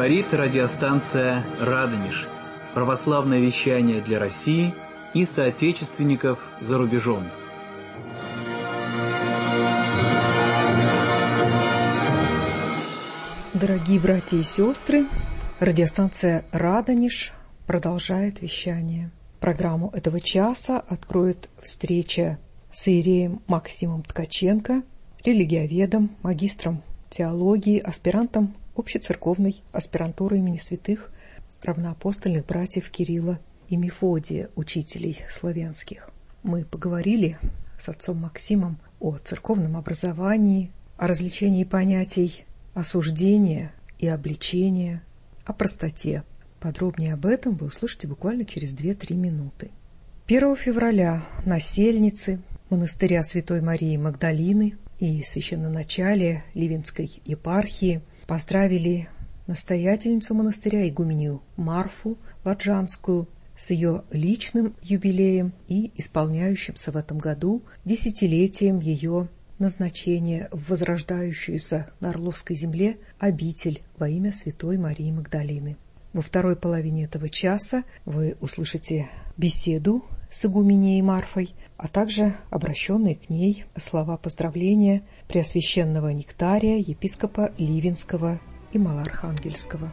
Говорит радиостанция «Радонеж». Православное вещание для России и соотечественников за рубежом. Дорогие братья и сестры, радиостанция «Радонеж» продолжает вещание. Программу этого часа откроет встреча с иереем Максимом Ткаченко, религиоведом, магистром теологии, аспирантом общецерковной аспирантуры имени святых равноапостольных братьев Кирилла и Мефодия, учителей славянских. Мы поговорили с отцом Максимом о церковном образовании, о различении понятий осуждения и обличения, о простоте. Подробнее об этом вы услышите буквально через 2-3 минуты. 1 февраля насельницы монастыря Святой Марии Магдалины и священноначалия Ливенской епархии поздравили настоятельницу монастыря, игуменью Марфу Ладжанскую, с ее личным юбилеем и исполняющимся в этом году 10-летием ее назначения в возрождающуюся на Орловской земле обитель во имя Святой Марии Магдалины. Во второй половине этого часа вы услышите беседу с игуменей Марфой, а также обращенные к ней слова поздравления Преосвященного Нектария, епископа Ливенского и Малоархангельского.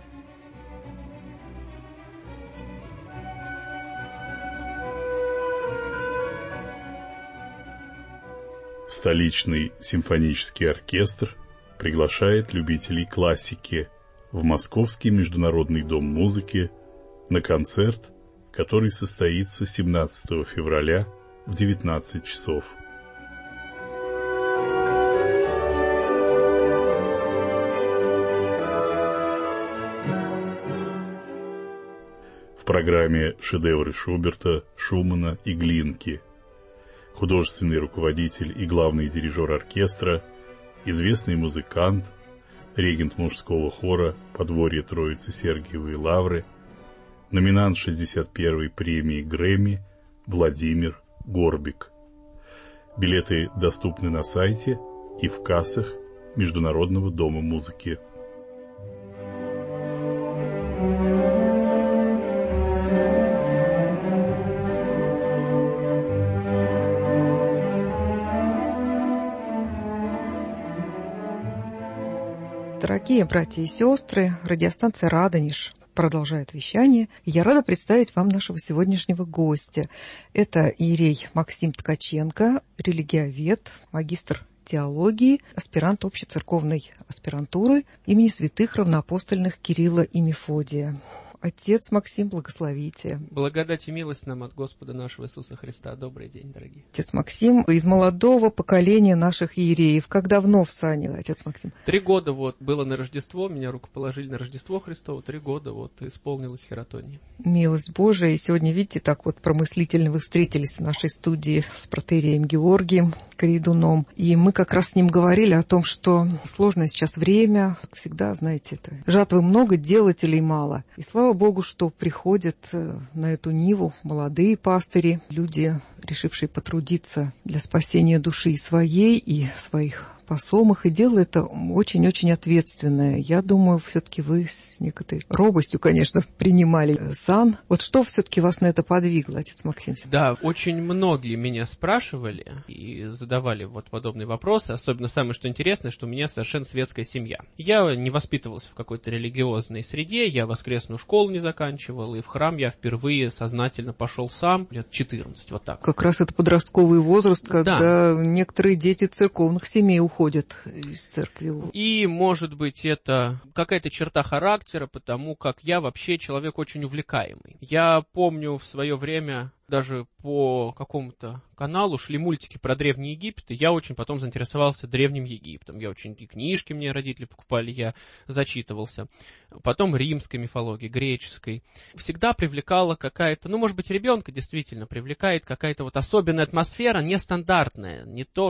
Столичный симфонический оркестр приглашает любителей классики в Московский международный дом музыки на концерт, который состоится 17 февраля в 19 часов. В программе шедевры Шуберта, Шумана и Глинки. Художественный руководитель и главный дирижер оркестра, известный музыкант, регент мужского хора «Подворье Троицы Сергиевой Лавры», номинант 61-й премии Грэмми Владимир Горбик. Билеты доступны на сайте и в кассах Международного дома музыки. Дорогие братья и сестры, радиостанция «Радонеж» продолжает вещание. Я рада представить вам нашего сегодняшнего гостя. Это иерей Максим Ткаченко, религиовед, магистр теологии, аспирант общецерковной аспирантуры имени святых равноапостольных Кирилла и Мефодия. Отец Максим, благословите. Благодать и милость нам от Господа нашего Иисуса Христа. Добрый день, дорогие. Отец Максим из молодого поколения наших иереев. Как давно в сане, отец Максим? 3 года было на Рождество, меня рукоположили на Рождество Христово, 3 года исполнилось хератонии. Милость Божия. И сегодня, видите, так промыслительно вы встретились в нашей студии с протоиереем Георгием Корейдуном. И мы как раз с ним говорили о том, что сложное сейчас время, как всегда, знаете, это жатвы много, делателей мало. И слава Богу, что приходят на эту ниву молодые пастыри, люди, решившие потрудиться для спасения души своей и своих посомых, и дело это очень-очень ответственное. Я думаю, все-таки вы с некоторой робостью, конечно, принимали сан. Что все-таки вас на это подвигло, отец Максим? Да, очень многие меня спрашивали и задавали подобные вопросы, особенно самое, что интересное, что у меня совершенно светская семья. Я не воспитывался в какой-то религиозной среде, я воскресную школу не заканчивал, и в храм я впервые сознательно пошел сам, лет 14, так. Как раз это подростковый возраст, когда некоторые дети церковных семей уходят из церкви. И, может быть, это какая-то черта характера, потому как я вообще человек очень увлекаемый. Я помню в свое время, даже по какому-то каналу шли мультики про Древний Египет, и я очень потом заинтересовался Древним Египтом. И книжки мне родители покупали, я зачитывался. Потом римской мифологии, греческой. Всегда привлекала какая-то, может быть, ребенка действительно привлекает какая-то особенная атмосфера, нестандартная. Не то,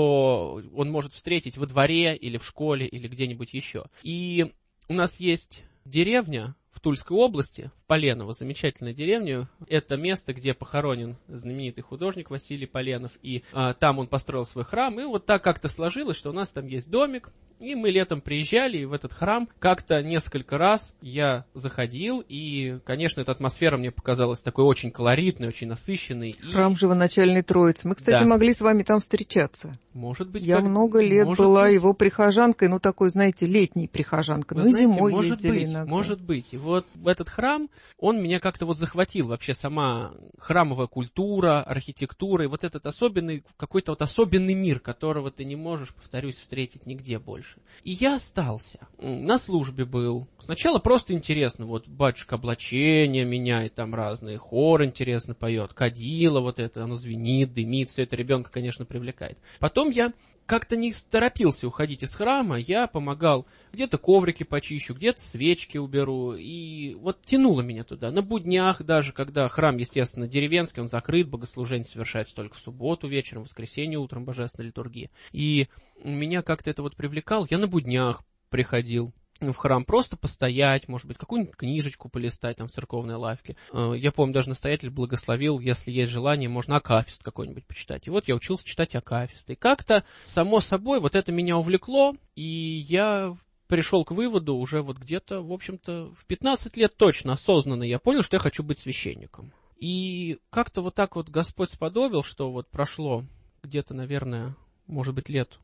что он может встретить во дворе или в школе или где-нибудь еще. И у нас есть деревня в Тульской области, в Поленово, замечательная деревня. Это место, где похоронен знаменитый художник Василий Поленов, и там он построил свой храм. И так как-то сложилось, что у нас там есть домик, И мы летом приезжали в этот храм. Как-то несколько раз я заходил, и, конечно, эта атмосфера мне показалась такой очень колоритной, очень насыщенной. Храм Живоначальной Троицы. Мы, кстати, могли с вами там встречаться. Может быть. Я много лет была его прихожанкой, ну, такой, знаете, летней прихожанкой. Ну, зимой ездили иногда. Может быть. И вот этот храм, он меня как-то вот захватил. Вообще сама храмовая культура, архитектура, и вот этот особенный, какой-то вот особенный мир, которого ты не можешь, повторюсь, встретить нигде больше. И я остался. На службе был. Сначала просто интересно, вот батюшка облачение меняет, там разные, хор интересно поет, кадила вот это, оно звенит, дымит, все это ребенка, конечно, привлекает. Потом я как-то не торопился уходить из храма, я помогал, где-то коврики почищу, где-то свечки уберу, и вот тянуло меня туда. На буднях даже, когда храм, естественно, деревенский, он закрыт, богослужение совершается только в субботу вечером, в воскресенье утром, божественная литургия. И меня как-то это вот привлекало, я на буднях приходил в храм просто постоять, может быть, какую-нибудь книжечку полистать там в церковной лавке. Я помню, даже настоятель благословил, если есть желание, можно акафист какой-нибудь почитать. И вот я учился читать акафист. И как-то, само собой, вот это меня увлекло, и я пришел к выводу уже вот где-то, в общем-то, в 15 лет точно, осознанно я понял, что я хочу быть священником. И как-то вот так вот Господь сподобил, что вот прошло где-то, наверное, может быть, лет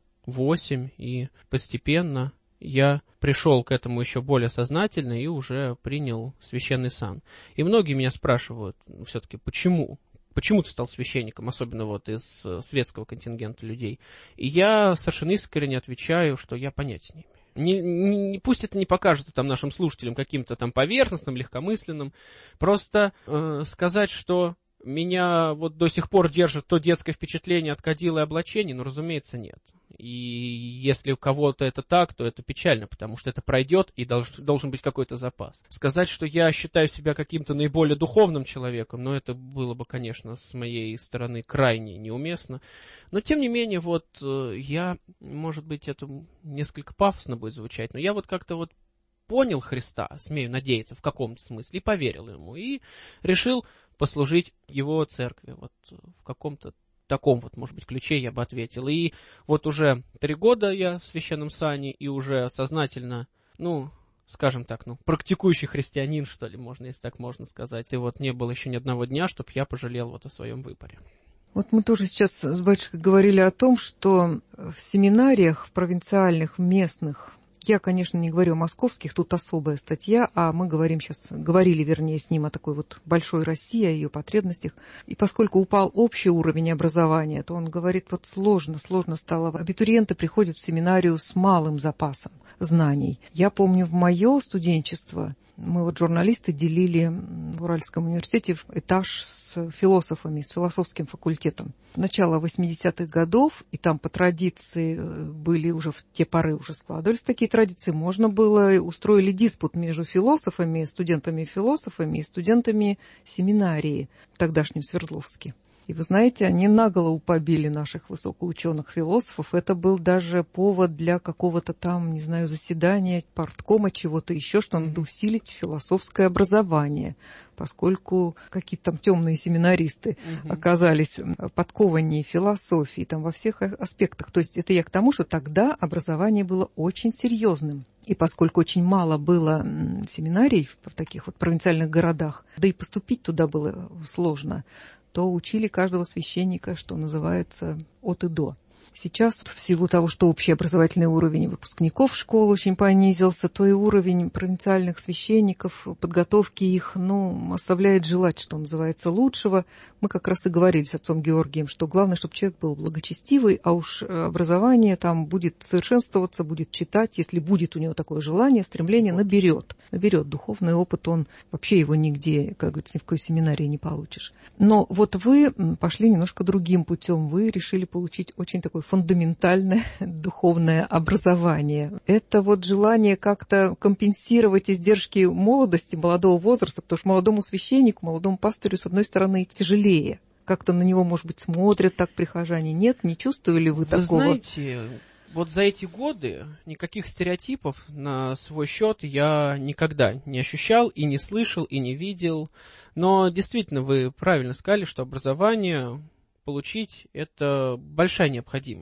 8, и постепенно я пришел к этому еще более сознательно и уже принял священный сан. И многие меня спрашивают все-таки, почему? Почему ты стал священником, особенно вот из светского контингента людей? И я совершенно искренне отвечаю, что я понятия не имею. Пусть это не покажется там нашим слушателям каким-то там поверхностным, легкомысленным. Просто сказать, что меня вот до сих пор держит то детское впечатление от кадила и облачений, ну, разумеется, нет. И если у кого-то это так, то это печально, потому что это пройдет, и должен быть какой-то запас. Сказать, что я считаю себя каким-то наиболее духовным человеком, но это было бы, конечно, с моей стороны крайне неуместно. Но, тем не менее, вот я, может быть, это несколько пафосно будет звучать, но я вот как-то вот понял Христа, смею надеяться, в каком-то смысле, и поверил ему, и решил послужить его церкви, вот в каком-то таком вот, может быть, ключе я бы ответил. И вот уже 3 года я в священном сане, и уже сознательно, ну, скажем так, практикующий христианин, что ли, можно, если так можно сказать. И вот не было еще ни одного дня, чтобы я пожалел вот о своем выборе. Вот мы тоже сейчас с батюшкой говорили о том, что в семинариях провинциальных, местных, я, конечно, не говорю о московских, тут особая статья, а мы говорили, вернее, с ним о такой вот большой России, о ее потребностях. И поскольку упал общий уровень образования, то он говорит, вот сложно стало. Абитуриенты приходят в семинарию с малым запасом знаний. Я помню, в мое студенчество мы вот журналисты делили в Уральском университете этаж с философами, с философским факультетом. Начало 80-х годов, и там по традиции были уже в те поры уже складывались такие традиции, можно было, устроили диспут между философами, студентами-философами и студентами семинарии в тогдашнем Свердловске. И вы знаете, они наголо побили наших высокоученых-философов. Это был даже повод для какого-то там, не знаю, заседания парткома, чего-то еще, что надо усилить философское образование, поскольку какие-то там темные семинаристы оказались подкованнее философии там во всех аспектах. То есть это я к тому, что тогда образование было очень серьезным. И поскольку очень мало было семинарий в таких вот провинциальных городах, да и поступить туда было сложно, то учили каждого священника, что называется, от и до. Сейчас, в силу того, что общий образовательный уровень выпускников школ очень понизился, то и уровень провинциальных священников, подготовки их, оставляет желать, что называется, лучшего. Мы как раз и говорили с отцом Георгием, что главное, чтобы человек был благочестивый, а уж образование там будет совершенствоваться, будет читать, если будет у него такое желание, стремление, наберет духовный опыт, он вообще его нигде, как говорится, ни в какой семинарии не получишь. Но вот вы пошли немножко другим путем, вы решили получить очень такое фундаментальное духовное образование. Это вот желание как-то компенсировать издержки молодости, молодого возраста, потому что молодому священнику, молодому пастырю, с одной стороны, тяжелее. Как-то на него, может быть, смотрят так прихожане. Нет, не чувствовали вы такого? Вы знаете, вот за эти годы никаких стереотипов на свой счет я никогда не ощущал и не слышал, и не видел. Но действительно, вы правильно сказали, что образование получить – это большая необходимость.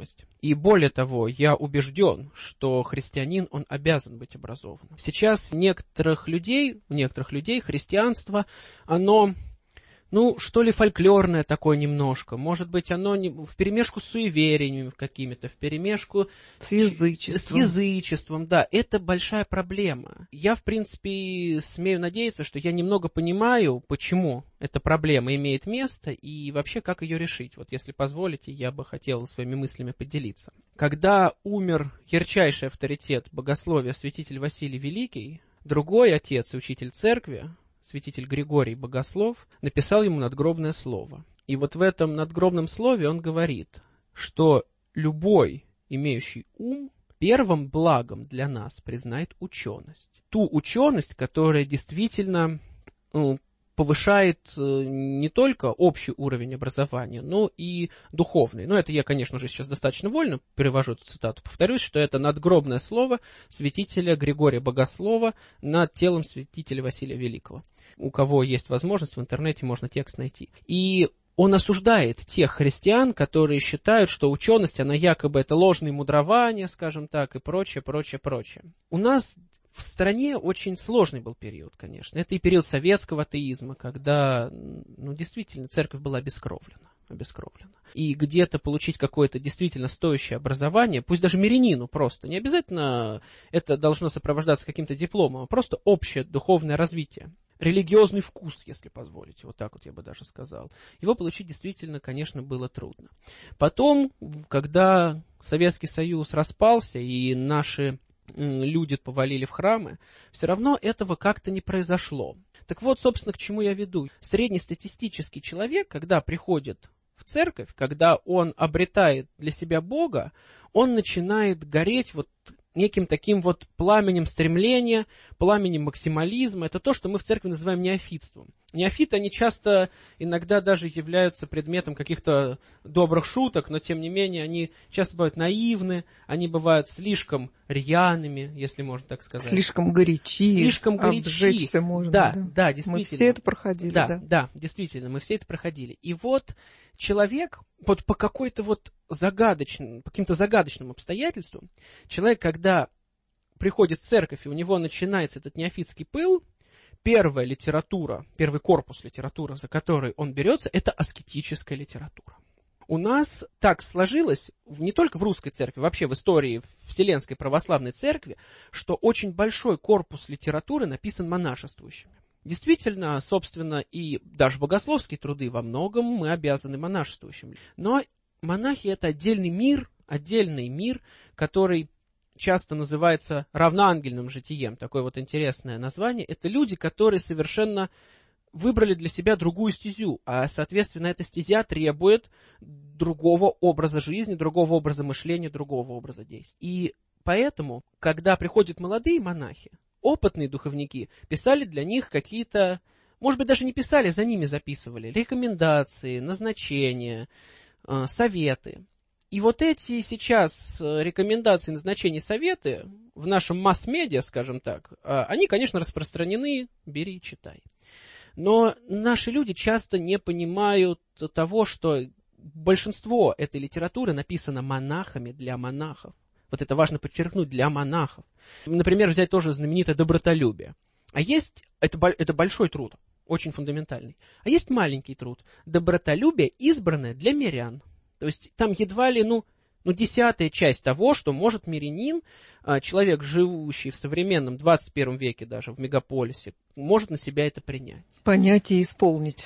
И более того, я убежден, что христианин, он обязан быть образованным. Сейчас у некоторых людей христианство, оно, что ли, фольклорное такое немножко. Может быть, оно вперемешку с суевериями какими-то, вперемешку с язычеством. Да, это большая проблема. Я, в принципе, смею надеяться, что я немного понимаю, почему эта проблема имеет место и вообще, как ее решить. Вот, если позволите, я бы хотел своими мыслями поделиться. Когда умер ярчайший авторитет богословия святитель Василий Великий, другой отец и учитель церкви, святитель Григорий Богослов, написал ему надгробное слово. И вот в этом надгробном слове он говорит, что любой, имеющий ум, первым благом для нас признает ученость. Ту ученость, которая действительно повышает не только общий уровень образования, но и духовный. Это я, конечно же, сейчас достаточно вольно перевожу эту цитату. Повторюсь, что это надгробное слово святителя Григория Богослова над телом святителя Василия Великого. У кого есть возможность, в интернете можно текст найти. И он осуждает тех христиан, которые считают, что ученость, она якобы это ложное мудрование, скажем так, и прочее, прочее, прочее. У нас в стране очень сложный был период, конечно. Это и период советского атеизма, когда, действительно, церковь была обескровлена. И где-то получить какое-то действительно стоящее образование, пусть даже мирянину просто, не обязательно это должно сопровождаться каким-то дипломом, а просто общее духовное развитие. Религиозный вкус, если позволите, вот так вот я бы даже сказал. Его получить действительно, конечно, было трудно. Потом, когда Советский Союз распался и наши люди повалили в храмы, все равно этого как-то не произошло. Так вот, собственно, к чему я веду. Среднестатистический человек, когда приходит в церковь, когда он обретает для себя Бога, он начинает гореть неким таким пламенем стремления, пламенем максимализма. Это то, что мы в церкви называем неофитством. Неофиты, они часто, иногда даже являются предметом каких-то добрых шуток, но тем не менее они часто бывают наивны, они бывают слишком рьяными, если можно так сказать. Слишком горячи. Обжечься можно. Да, действительно. Мы все это проходили. Да, действительно, мы все это проходили. И вот человек по каким-то загадочным обстоятельствам, человек, когда приходит в церковь, и у него начинается этот неофитский пыл, первый корпус литературы, за который он берется, это аскетическая литература. У нас так сложилось, не только в русской церкви, вообще в истории Вселенской православной церкви, что очень большой корпус литературы написан монашествующими. Действительно, собственно, и даже богословские труды во многом мы обязаны монашествующим. Но монахи — это отдельный мир, который часто называется равноангельным житием. Такое интересное название. Это люди, которые совершенно выбрали для себя другую стезю, а, соответственно, эта стезя требует другого образа жизни, другого образа мышления, другого образа действий. И поэтому, когда приходят молодые монахи, опытные духовники писали для них какие-то, может быть, даже не писали, за ними записывали рекомендации, назначения, советы. И эти сейчас рекомендации, назначения, советы в нашем масс-медиа, скажем так, они, конечно, распространены, бери, читай. Но наши люди часто не понимают того, что большинство этой литературы написано монахами для монахов. Это важно подчеркнуть, для монахов. Например, взять тоже знаменитое «Добротолюбие». А есть, это большой труд, очень фундаментальный. А есть маленький труд «Добротолюбие, избранное для мирян». То есть там едва ли, 10-я часть того, что может мирянин, человек, живущий в современном 21 веке даже, в мегаполисе, может на себя это принять. Понять и исполнить.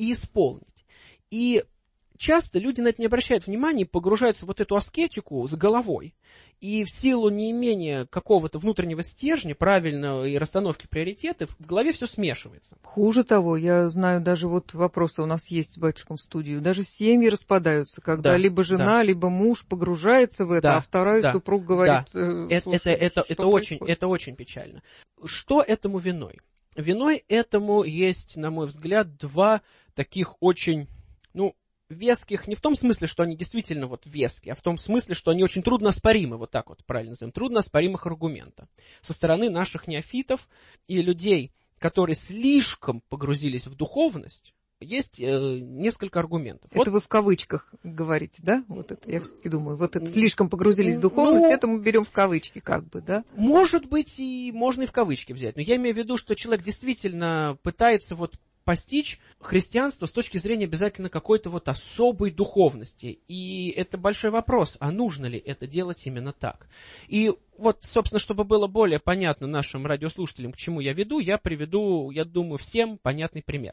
И часто люди на это не обращают внимания и погружаются в эту аскетику с головой. И в силу неимения какого-то внутреннего стержня, правильной расстановки приоритетов, в голове все смешивается. Хуже того, я знаю, даже вопросы у нас есть с батюшком в студию, даже семьи распадаются, когда либо жена, либо муж погружается в это, а второй супруг говорит... Это очень печально. Что этому виной? Виной этому есть, на мой взгляд, два таких очень, веских, не в том смысле, что они действительно веские, а в том смысле, что они очень труднооспоримы, правильно назовем, труднооспоримых аргумента со стороны наших неофитов и людей, которые слишком погрузились в духовность, есть несколько аргументов. Это вот вы в кавычках говорите, да? Вот это, я все-таки думаю, вот это слишком погрузились в духовность, это мы берем в кавычки как бы, да? Может быть, и можно и в кавычки взять, но я имею в виду, что человек действительно пытается вот постичь христианство с точки зрения обязательно какой-то вот особой духовности. И это большой вопрос, а нужно ли это делать именно так? И вот, собственно, чтобы было более понятно нашим радиослушателям, к чему я веду, я приведу, я думаю, всем понятный пример.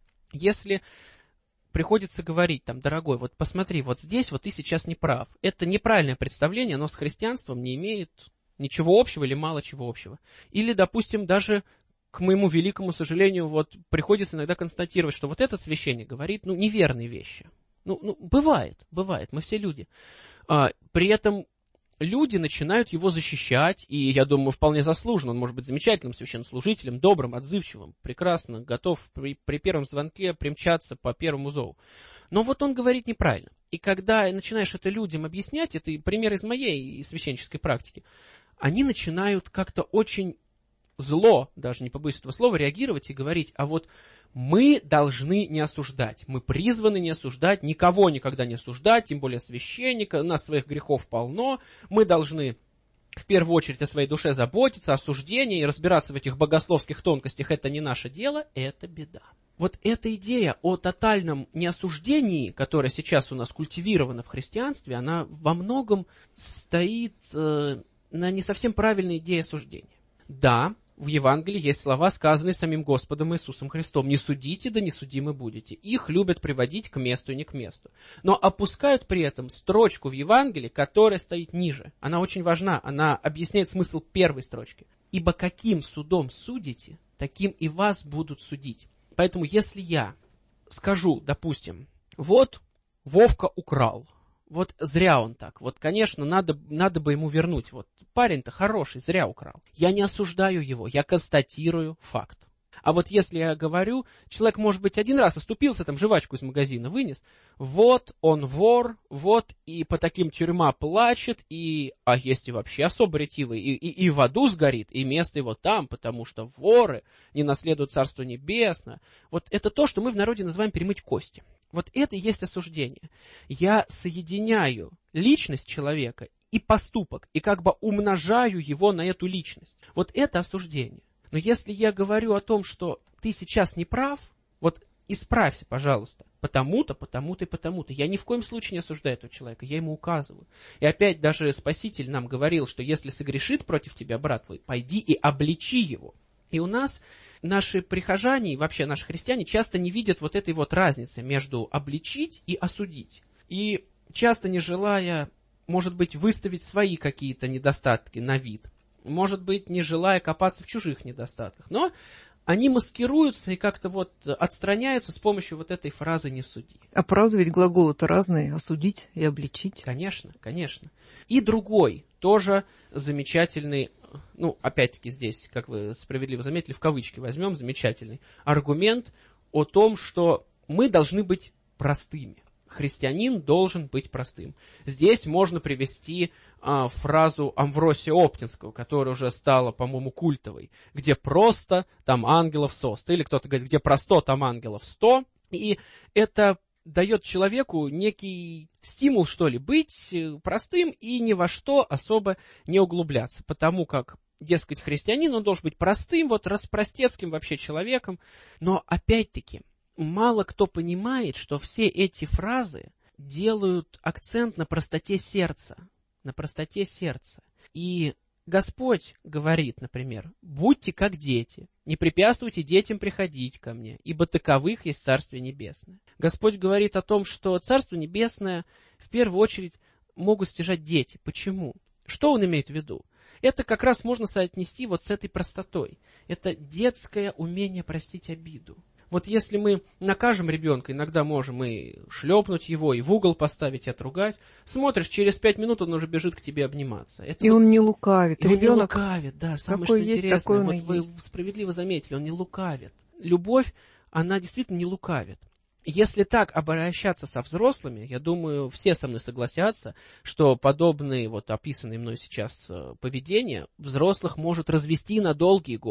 Если приходится говорить, там, дорогой, вот посмотри, вот здесь вот ты сейчас не прав. Это неправильное представление, оно с христианством не имеет ничего общего или мало чего общего. Или, допустим, даже к моему великому сожалению, вот приходится иногда констатировать, что вот этот священник говорит, неверные вещи. Бывает, мы все люди. При этом люди начинают его защищать, и, я думаю, вполне заслуженно. Он может быть замечательным священнослужителем, добрым, отзывчивым, прекрасно, готов при первом звонке примчаться по первому зову. Но вот он говорит неправильно. И когда начинаешь это людям объяснять, это пример из моей священнической практики, они начинают как-то очень зло, даже не побоюсь этого слова, реагировать и говорить, а вот мы должны не осуждать, мы призваны не осуждать, никого никогда не осуждать, тем более священника, у нас своих грехов полно, мы должны в первую очередь о своей душе заботиться, осуждение и разбираться в этих богословских тонкостях, это не наше дело, это беда. Вот эта идея о тотальном неосуждении, которая сейчас у нас культивирована в христианстве, она во многом стоит на не совсем правильной идее осуждения. Да, в Евангелии есть слова, сказанные самим Господом Иисусом Христом. «Не судите, да не судимы будете». Их любят приводить к месту и не к месту. Но опускают при этом строчку в Евангелии, которая стоит ниже. Она очень важна, она объясняет смысл первой строчки. «Ибо каким судом судите, таким и вас будут судить». Поэтому если я скажу, допустим, вот Вовка украл, вот зря он так. Вот, конечно, надо бы ему вернуть. Вот парень-то хороший, зря украл. Я не осуждаю его, я констатирую факт. А вот если я говорю, человек, может быть, один раз оступился, там жвачку из магазина вынес, вот он вор, вот и по таким тюрьма плачет, а есть и вообще особо ретивый, и в аду сгорит, и место его там, потому что воры не наследуют Царство Небесное. Вот это то, что мы в народе называем перемыть кости. Вот это и есть осуждение. Я соединяю личность человека и поступок, и как бы умножаю его на эту личность. Вот это осуждение. Но если я говорю о том, что ты сейчас не прав, вот исправься, пожалуйста, потому-то, потому-то и потому-то. Я ни в коем случае не осуждаю этого человека, я ему указываю. И опять даже Спаситель нам говорил, что если согрешит против тебя брат твой, пойди и обличи его. И у нас наши прихожане, и вообще наши христиане часто не видят вот этой вот разницы между обличить и осудить. И часто не желая, может быть, выставить свои какие-то недостатки на вид, может быть, не желая копаться в чужих недостатках, но они маскируются и как-то вот отстраняются с помощью вот этой фразы «не суди». А правда ведь глаголы-то разные, осудить и обличить. Конечно, конечно. И другой, тоже замечательный, опять-таки здесь, как вы справедливо заметили, в кавычки возьмем, замечательный аргумент о том, что мы должны быть простыми. Христианин должен быть простым. Здесь можно привести фразу Амвросия Оптинского, которая уже стала, по-моему, культовой, где просто там ангелов 100, или кто-то говорит, где просто там ангелов 100, и это дает человеку некий стимул, что ли, быть простым и ни во что особо не углубляться, потому как, дескать, христианин, он должен быть простым, вот распростецким вообще человеком, но опять-таки, мало кто понимает, что все эти фразы делают акцент на простоте сердца. На простоте сердца. И Господь говорит, например, «Будьте как дети, не препятствуйте детям приходить ко мне, ибо таковых есть Царствие Небесное». Господь говорит о том, что Царство Небесное в первую очередь могут стяжать дети. Почему? Что он имеет в виду? Это как раз можно соотнести вот с этой простотой. Это детское умение простить обиду. Вот если мы накажем ребенка, иногда можем и шлепнуть его, и в угол поставить, и отругать. Смотришь, через 5 минут он уже бежит к тебе обниматься. Это и вот, он не лукавит. И ребенок, он не лукавит, да. Самое что есть, интересное, вот вы справедливо заметили, он не лукавит. Любовь, она действительно не лукавит. Если так обращаться со взрослыми, я думаю, все со мной согласятся, что подобные вот описанные мной сейчас поведения взрослых может развести на долгие годы.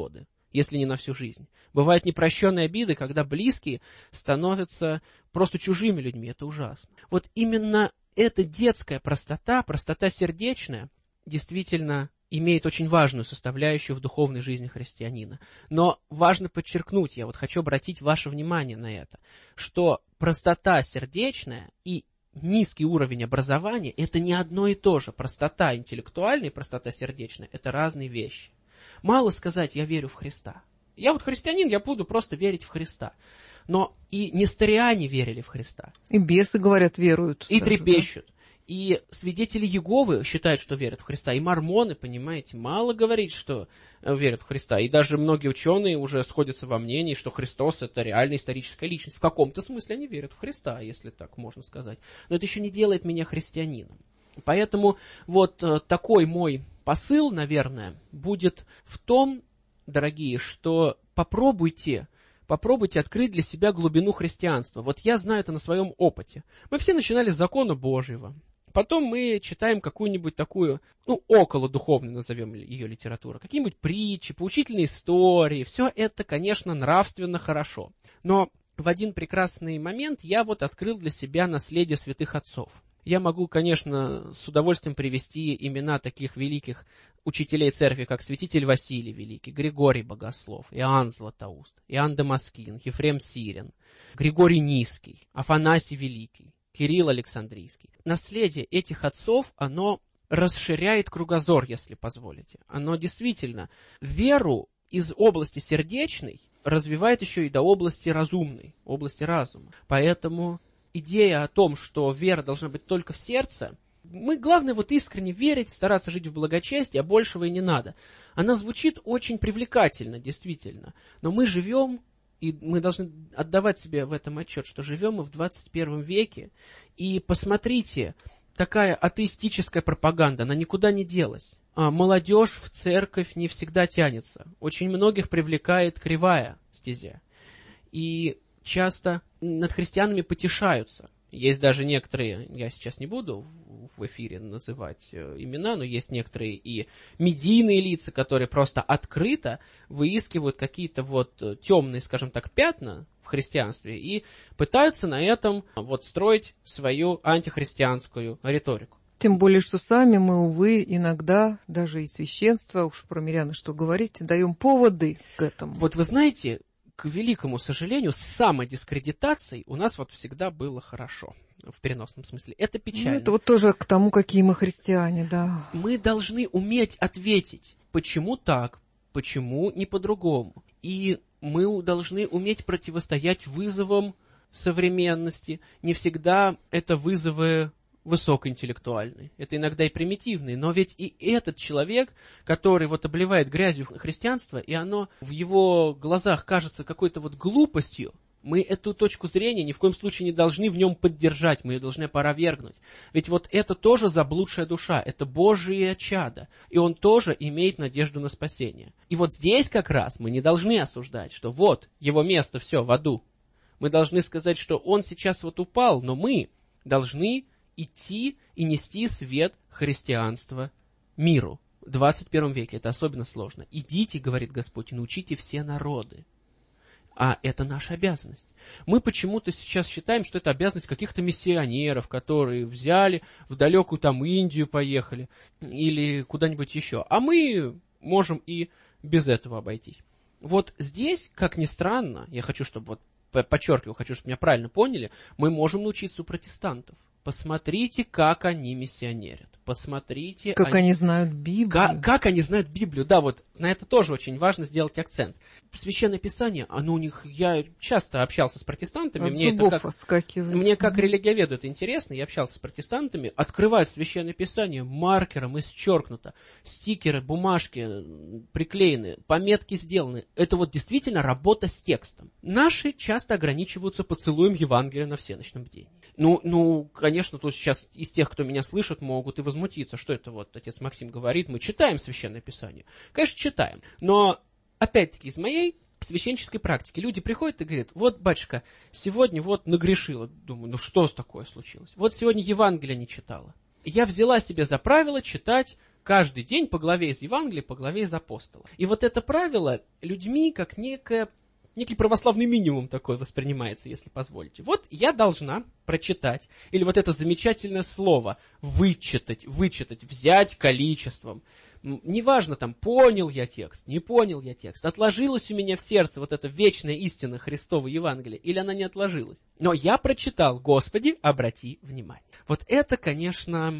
если не на всю жизнь. Бывают непрощенные обиды, когда близкие становятся просто чужими людьми. Это ужасно. Вот именно эта детская простота, простота сердечная, действительно имеет очень важную составляющую в духовной жизни христианина. Но важно подчеркнуть, я вот хочу обратить ваше внимание на это, что простота сердечная и низкий уровень образования – это не одно и то же. Простота интеллектуальная и простота сердечная – это разные вещи. Мало сказать «я верю в Христа». Я вот христианин, я буду просто верить в Христа. Но и несториане верили в Христа. И бесы, говорят, веруют. И даже, трепещут. Да? И свидетели Иеговы считают, что верят в Христа. И мормоны, понимаете, мало говорить, что верят в Христа. И даже многие ученые уже сходятся во мнении, что Христос – это реальная историческая личность. В каком-то смысле они верят в Христа, если так можно сказать. Но это еще не делает меня христианином. Поэтому вот такой мой посыл, наверное, будет в том, дорогие, что попробуйте открыть для себя глубину христианства. Вот я знаю это на своем опыте. Мы все начинали с закона Божьего. Потом мы читаем какую-нибудь такую, около духовную, назовем ее литературу, какие-нибудь притчи, поучительные истории. Все это, конечно, нравственно хорошо. Но в один прекрасный момент я вот открыл для себя наследие святых отцов. Я могу, конечно, с удовольствием привести имена таких великих учителей церкви, как святитель Василий Великий, Григорий Богослов, Иоанн Златоуст, Иоанн Дамаскин, Ефрем Сирин, Григорий Низкий, Афанасий Великий, Кирилл Александрийский. Наследие этих отцов, оно расширяет кругозор, если позволите. Оно действительно веру из области сердечной развивает еще и до области разумной, области разума. Поэтому идея о том, что вера должна быть только в сердце, главное вот искренне верить, стараться жить в благочестии, а большего и не надо. Она звучит очень привлекательно, действительно. Но мы живем, и мы должны отдавать себе в этом отчет, что живем мы в 21 веке. И посмотрите, такая атеистическая пропаганда, она никуда не делась. Молодежь в церковь не всегда тянется. Очень многих привлекает кривая стезя. И часто над христианами потешаются. Есть даже некоторые, я сейчас не буду в эфире называть имена, но есть некоторые и медийные лица, которые просто открыто выискивают какие-то вот темные, скажем так, пятна в христианстве и пытаются на этом вот строить свою антихристианскую риторику. Тем более, что сами мы, увы, иногда, даже и священство, уж про мирян что говорить, даем поводы к этому. Вот вы знаете, к великому сожалению, с самодискредитацией у нас вот всегда было хорошо, в переносном смысле. Это печально. Это вот тоже к тому, какие мы христиане, да. Мы должны уметь ответить, почему так, почему не по-другому. И мы должны уметь противостоять вызовам современности. Не всегда это вызовы высокоинтеллектуальный, это иногда и примитивный, но ведь и этот человек, который вот обливает грязью христианство, и оно в его глазах кажется какой-то вот глупостью, мы эту точку зрения ни в коем случае не должны в нем поддержать, мы ее должны опровергнуть. Ведь вот это тоже заблудшая душа, это Божие чадо, и он тоже имеет надежду на спасение. И вот здесь как раз мы не должны осуждать, что вот его место все в аду. Мы должны сказать, что он сейчас вот упал, но мы должны идти и нести свет христианства миру. В 21 веке это особенно сложно. Идите, говорит Господь, научите все народы. А это наша обязанность. Мы почему-то сейчас считаем, что это обязанность каких-то миссионеров, которые взяли в далекую там Индию поехали или куда-нибудь еще. А мы можем и без этого обойтись. Вот здесь, как ни странно, я хочу, чтобы подчеркиваю, хочу, чтобы меня правильно поняли, мы можем научиться у протестантов. Посмотрите, как они миссионерят. Посмотрите... Как они знают Библию. Как они знают Библию. Да, вот на это тоже очень важно сделать акцент. Священное Писание, оно у них... Я часто общался с протестантами. Мне как религиоведу это интересно. Я общался с протестантами. Открывают Священное Писание маркером исчеркнуто. Стикеры, бумажки приклеены, пометки сделаны. Это вот действительно работа с текстом. Наши часто ограничиваются поцелуем Евангелия на всеночном бдении. Конечно, тут сейчас из тех, кто меня слышит, могут и возмутиться, что это вот отец Максим говорит, мы читаем Священное Писание. Конечно, читаем, но, опять-таки, из моей священнической практики люди приходят и говорят, вот, батюшка, сегодня вот нагрешила. Думаю, что такое случилось? Вот сегодня Евангелие не читала. Я взяла себе за правило читать каждый день по главе из Евангелия, по главе из апостолов. И вот это правило людьми как некий православный минимум такой воспринимается, если позволите. Вот я должна прочитать, или вот это замечательное слово вычитать, взять количеством. Неважно, там, понял я текст, не понял я текст, отложилась у меня в сердце вот эта вечная истина Христова Евангелия, или она не отложилась. Но я прочитал, Господи, обрати внимание. Вот это, конечно,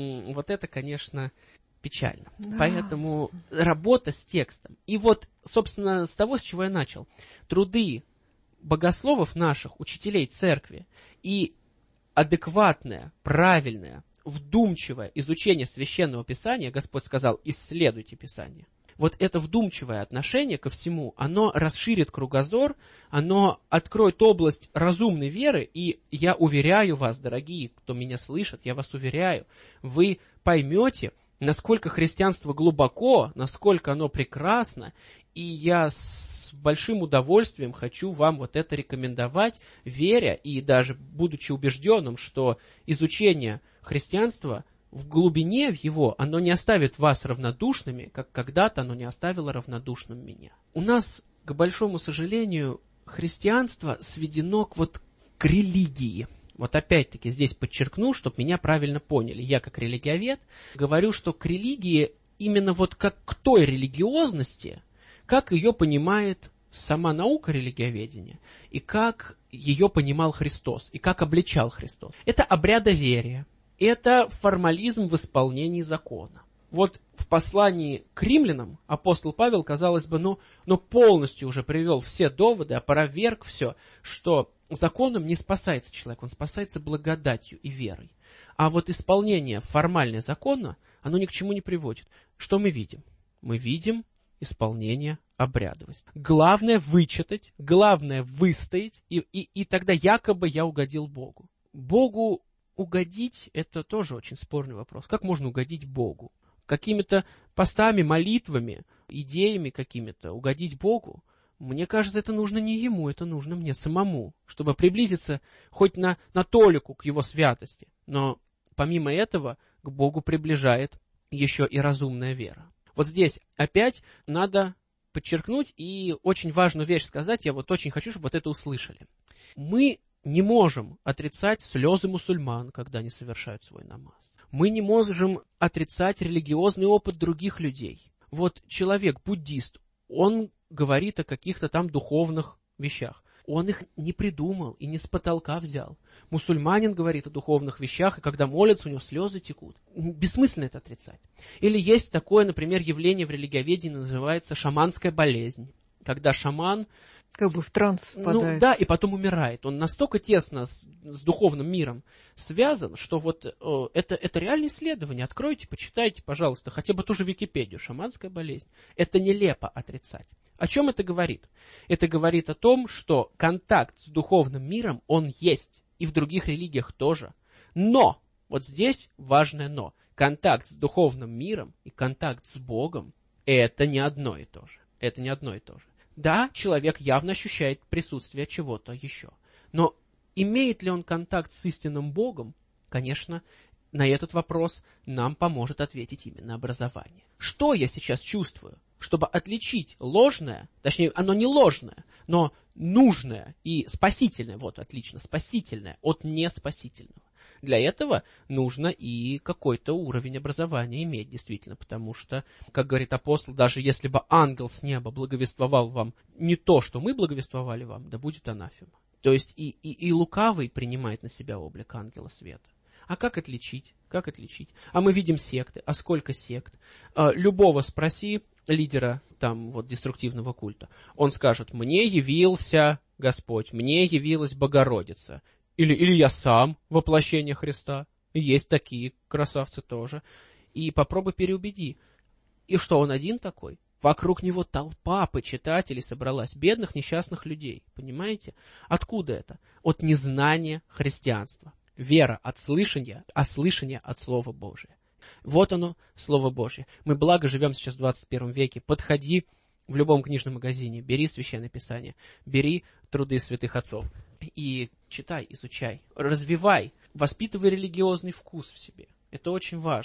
печально. Да. Поэтому работа с текстом. И вот, собственно, с того, с чего я начал. Труды богословов наших, учителей церкви, и адекватное, правильное, вдумчивое изучение Священного Писания, Господь сказал, исследуйте Писание. Вот это вдумчивое отношение ко всему, оно расширит кругозор, оно откроет область разумной веры, и я уверяю вас, дорогие, кто меня слышит, я вас уверяю, вы поймете, насколько христианство глубоко, насколько оно прекрасно, и я с большим удовольствием хочу вам вот это рекомендовать, веря и даже будучи убежденным, что изучение христианства в глубине его, оно не оставит вас равнодушными, как когда-то оно не оставило равнодушным меня. У нас, к большому сожалению, христианство сведено к религии. Вот опять-таки здесь подчеркну, чтобы меня правильно поняли. Я как религиовед говорю, что к религии именно вот как к той религиозности, как ее понимает сама наука религиоведения, и как ее понимал Христос, и как обличал Христос. Это обрядоверие, это формализм в исполнении закона. Вот в послании к римлянам апостол Павел, казалось бы, полностью уже привел все доводы, опроверг все, что законом не спасается человек, он спасается благодатью и верой. А вот исполнение формального закона, оно ни к чему не приводит. Что мы видим? Мы видим исполнение обрядовости. Главное вычитать, главное выстоять, и тогда якобы я угодил Богу. Богу угодить – это тоже очень спорный вопрос. Как можно угодить Богу? Какими-то постами, молитвами, идеями какими-то угодить Богу? Мне кажется, это нужно не ему, это нужно мне самому, чтобы приблизиться хоть на толику к его святости. Но помимо этого к Богу приближает еще и разумная вера. Вот здесь опять надо подчеркнуть и очень важную вещь сказать, я вот очень хочу, чтобы вот это услышали. Мы не можем отрицать слезы мусульман, когда они совершают свой намаз. Мы не можем отрицать религиозный опыт других людей. Вот человек, буддист, он говорит о каких-то там духовных вещах. Он их не придумал и не с потолка взял. Мусульманин говорит о духовных вещах, и когда молится, у него слезы текут. Бессмысленно это отрицать. Или есть такое, например, явление в религиоведении, называется шаманская болезнь. Когда шаман как бы в транс впадает. Да, и потом умирает. Он настолько тесно с духовным миром связан, что вот это реальное исследование. Откройте, почитайте, пожалуйста, хотя бы ту же Википедию. Шаманская болезнь. Это нелепо отрицать. О чем это говорит? Это говорит о том, что контакт с духовным миром, он есть. И в других религиях тоже. Но, вот здесь важное но. Контакт с духовным миром и контакт с Богом – это не одно и то же. Это не одно и то же. Да, человек явно ощущает присутствие чего-то еще. Но имеет ли он контакт с истинным Богом? Конечно, на этот вопрос нам поможет ответить именно образование. Что я сейчас чувствую? Чтобы отличить ложное, точнее, оно не ложное, но нужное и спасительное, вот отлично, спасительное от неспасительного. Для этого нужно и какой-то уровень образования иметь, действительно, потому что, как говорит апостол, даже если бы ангел с неба благовествовал вам не то, что мы благовествовали вам, да будет анафема. То есть и лукавый принимает на себя облик ангела света. А как отличить? Как отличить? А мы видим секты. А сколько сект? Любого спроси, лидера там вот деструктивного культа, он скажет: мне явился Господь, мне явилась Богородица. Или я сам воплощение Христа. Есть такие красавцы тоже. И попробуй переубеди. И что, он один такой? Вокруг него толпа почитателей собралась, бедных несчастных людей. Понимаете? Откуда это? От незнания христианства. Вера от слышания, а слышание от Слова Божия. Вот оно, Слово Божье. Мы благо живем сейчас в 21 веке. Подходи в любом книжном магазине, бери Священное Писание, бери труды святых отцов и читай, изучай, развивай, воспитывай религиозный вкус в себе. Это очень важно.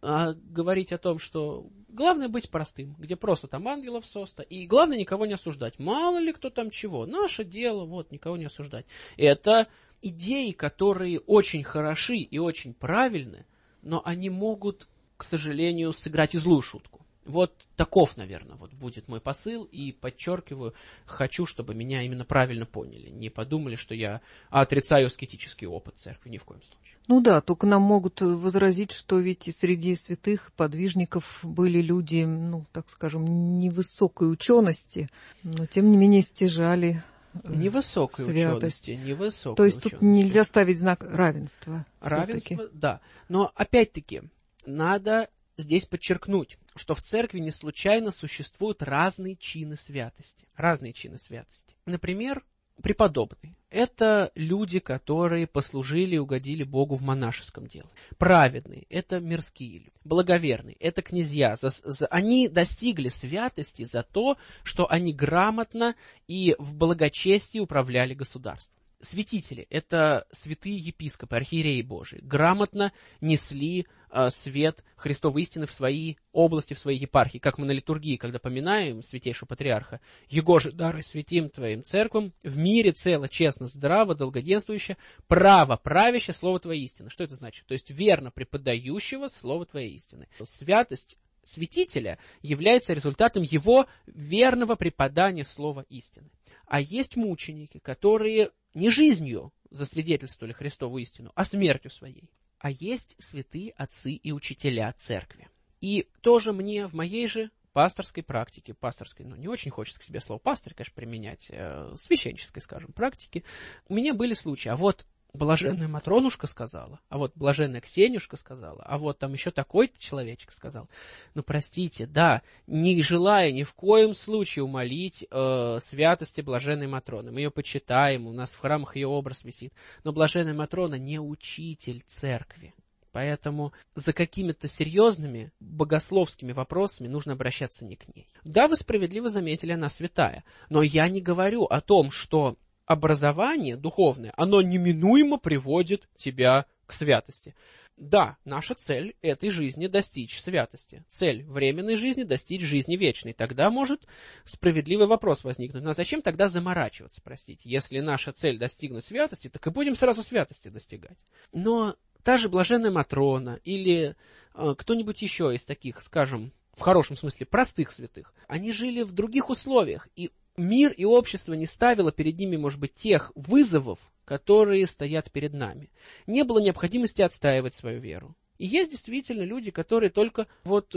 говорить о том, что главное быть простым, где просто там ангелов соста, и главное никого не осуждать. Мало ли кто там чего, наше дело, вот, никого не осуждать. Это идеи, которые очень хороши и очень правильны, но они могут, к сожалению, сыграть и злую шутку. Вот таков, наверное, вот будет мой посыл, и подчеркиваю, хочу, чтобы меня именно правильно поняли, не подумали, что я отрицаю аскетический опыт церкви, ни в коем случае. Ну да, только нам могут возразить, что ведь и среди святых подвижников были люди, ну, так скажем, невысокой учености, но тем не менее стяжали невысокой святость. учености, невысокой То есть учености. тут нельзя ставить знак равенства. Равенство, все-таки. да. Но опять-таки, надо здесь подчеркнуть, что в церкви не случайно существуют разные чины святости. Разные чины святости. Например, преподобные. Это люди, которые послужили и угодили Богу в монашеском деле. Праведные – это мирские люди. Благоверные – это князья. Они достигли святости за то, что они грамотно и в благочестии управляли государством. Святители – это святые епископы, архиереи Божии, грамотно несли свет Христовой истины в свои области, в своей епархии, как мы на литургии, когда поминаем святейшего патриарха: «Егоже даруй святим твоим церквам, в мире цело, честно, здраво, долгоденствующе, право правяще слово твоей истины». Что это значит? То есть верно преподающего слово твоей истины. Святость святителя является результатом его верного преподания слова истины. А есть мученики, которые не жизнью засвидетельствовали Христову истину, а смертью своей. А есть святые отцы и учителя церкви. И тоже мне в моей же пасторской практике, пасторской, не очень хочется к себе слово пастырь, конечно, применять, священнической, скажем, практике, у меня были случаи, а вот блаженная Матронушка сказала, а вот блаженная Ксенюшка сказала, а вот там еще такой-то человечек сказал. Ну, простите, да, не желая ни в коем случае умолить святости блаженной Матроны. Мы ее почитаем, у нас в храмах ее образ висит. Но блаженная Матрона не учитель церкви. Поэтому за какими-то серьезными богословскими вопросами нужно обращаться не к ней. Да, вы справедливо заметили, она святая. Но я не говорю о том, что образование духовное, оно неминуемо приводит тебя к святости. Да, наша цель этой жизни достичь святости. Цель временной жизни достичь жизни вечной. Тогда может справедливый вопрос возникнуть. Ну а зачем тогда заморачиваться, простите? Если наша цель достигнуть святости, так и будем сразу святости достигать. Но та же блаженная Матрона или кто-нибудь еще из таких, скажем, в хорошем смысле простых святых, они жили в других условиях, и мир и общество не ставило перед ними, может быть, тех вызовов, которые стоят перед нами. Не было необходимости отстаивать свою веру. И есть действительно люди, которые только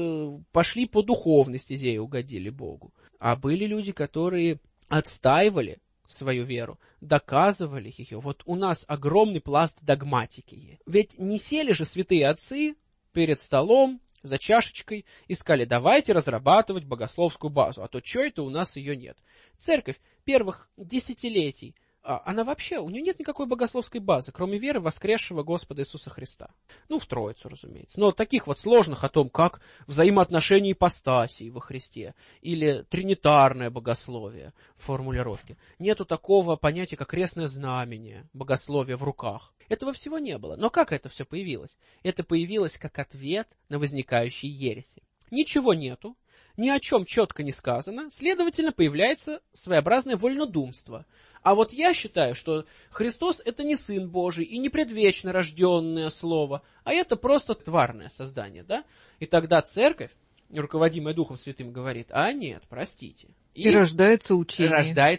пошли по духовной стезе и угодили Богу. А были люди, которые отстаивали свою веру, доказывали ее. Вот у нас огромный пласт догматики есть. Ведь не сели же святые отцы перед столом, за чашечкой, и сказали: давайте разрабатывать богословскую базу, а то что это у нас ее нет. Церковь первых десятилетий, она вообще, у нее нет никакой богословской базы, кроме веры в воскресшего Господа Иисуса Христа. Ну, в Троицу, разумеется. Но таких вот сложных о том, как взаимоотношения ипостасей во Христе, или тринитарное богословие в формулировке. Нету такого понятия, как крестное знамение, богословие в руках. Этого всего не было. Но как это все появилось? Это появилось как ответ на возникающие ереси. Ничего нету, ни о чем четко не сказано, следовательно, появляется своеобразное вольнодумство. А вот я считаю, что Христос – это не Сын Божий и не предвечно рожденное Слово, а это просто тварное создание, да? И тогда Церковь, руководимая Духом Святым, говорит: а нет, простите. И рождается учение.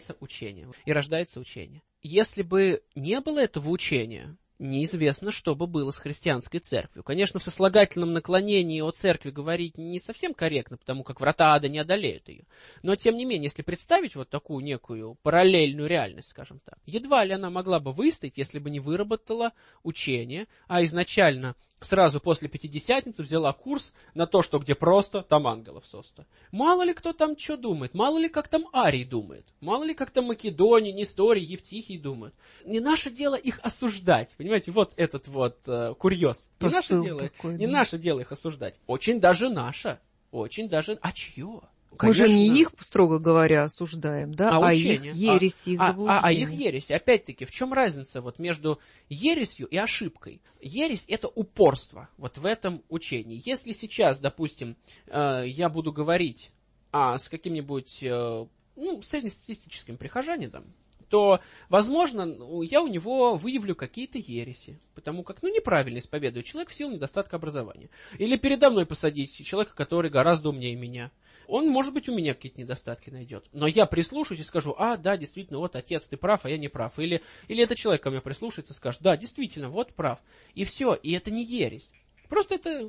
И рождается учение. Если бы не было этого учения, неизвестно, что бы было с христианской церковью. Конечно, в сослагательном наклонении о церкви говорить не совсем корректно, потому как врата ада не одолеют ее. Но, тем не менее, если представить вот такую некую параллельную реальность, скажем так, едва ли она могла бы выстоять, если бы не выработала учение, а изначально сразу после Пятидесятницы взяла курс на то, что где просто, там ангелов соста. Мало ли кто там что думает, мало ли как там Арий думает, мало ли как там Македоний, Несторий, Евтихий думают. Не наше дело их осуждать, понимаете, вот этот вот курьез. Не наше дело их осуждать. Очень даже наше. А чье? Мы же не их, строго говоря, осуждаем, да, а их ересь, их заблуждение. А их ересь. Опять-таки, в чем разница вот между ересью и ошибкой? Ересь – это упорство вот в этом учении. Если сейчас, допустим, я буду говорить с каким-нибудь среднестатистическим прихожанином, то, возможно, я у него выявлю какие-то ереси, потому как, неправильно исповедует человек в силу недостатка образования. Или передо мной посадить человека, который гораздо умнее меня. Он, может быть, у меня какие-то недостатки найдет. Но я прислушаюсь и скажу: да, действительно, вот отец, ты прав, а я не прав. Или этот человек ко мне прислушается и скажет: да, действительно, вот прав. И все, и это не ересь. Просто это,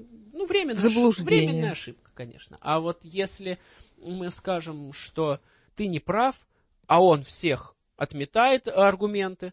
временная ошибка, конечно. А вот если мы скажем, что ты не прав, а он всех отметает аргументы,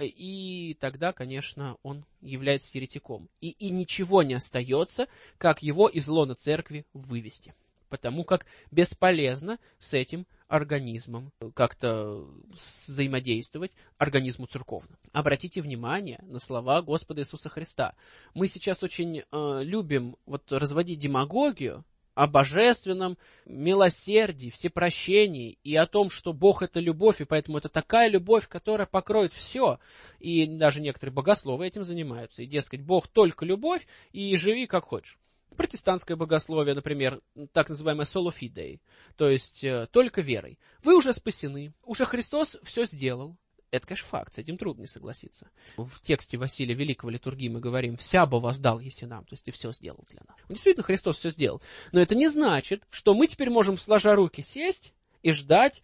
и тогда, конечно, он является еретиком. И ничего не остается, как его из лона церкви вывести. Потому как бесполезно с этим организмом как-то взаимодействовать, организму церковному. Обратите внимание на слова Господа Иисуса Христа. Мы сейчас очень любим разводить демагогию о божественном милосердии, всепрощении и о том, что Бог – это любовь, и поэтому это такая любовь, которая покроет все. И даже некоторые богословы этим занимаются. И, дескать, Бог только любовь, и живи как хочешь. Протестантское богословие, например, так называемое соло фидей, то есть только верой. Вы уже спасены, уже Христос все сделал. Это, конечно, факт, с этим трудно не согласиться. В тексте Василия Великого литургии мы говорим: «Вся бы воздал еси нам», то есть ты все сделал для нас. Действительно, Христос все сделал. Но это не значит, что мы теперь можем, сложа руки, сесть и ждать,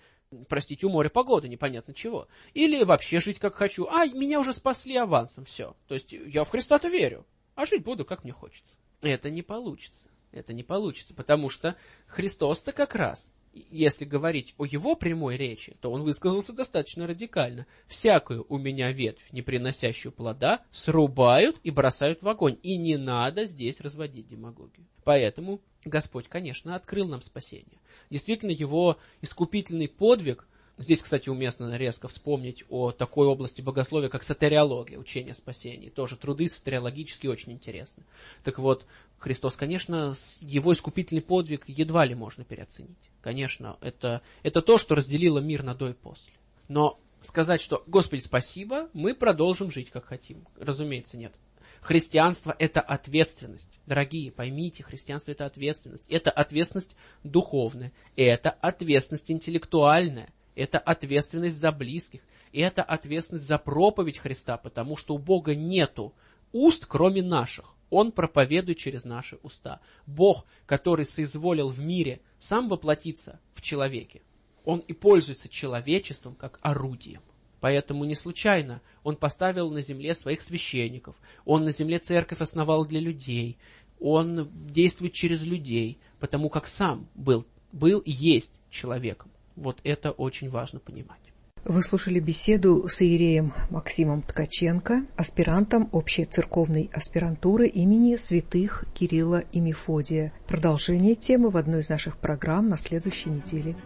у моря погоды, непонятно чего. Или вообще жить как хочу. Меня уже спасли авансом, все. То есть я в Христа-то верю, а жить буду, как мне хочется. Это не получится. Это не получится, потому что Христос-то как раз, если говорить о его прямой речи, то он высказался достаточно радикально. «Всякую у меня ветвь, не приносящую плода, срубают и бросают в огонь». И не надо здесь разводить демагогию. Поэтому Господь, конечно, открыл нам спасение. Действительно, его искупительный подвиг. Здесь, кстати, уместно резко вспомнить о такой области богословия, как сотериология, учение о спасении. Тоже труды сотериологические очень интересны. Так вот, Христос, конечно, его искупительный подвиг едва ли можно переоценить. Конечно, это то, что разделило мир на до и после. Но сказать, что «Господи, спасибо, мы продолжим жить, как хотим», разумеется, нет. Христианство – это ответственность. Дорогие, поймите, христианство – это ответственность. Это ответственность духовная, это ответственность интеллектуальная. Это ответственность за близких, и это ответственность за проповедь Христа, потому что у Бога нету уст, кроме наших. Он проповедует через наши уста. Бог, который соизволил в мире сам воплотиться в человеке, Он и пользуется человечеством как орудием. Поэтому не случайно Он поставил на земле своих священников, Он на земле церковь основал для людей, Он действует через людей, потому как сам был и есть человеком. Вот это очень важно понимать. Вы слушали беседу с иереем Максимом Ткаченко, аспирантом общей церковной аспирантуры имени святых Кирилла и Мефодия. Продолжение темы в одной из наших программ на следующей неделе.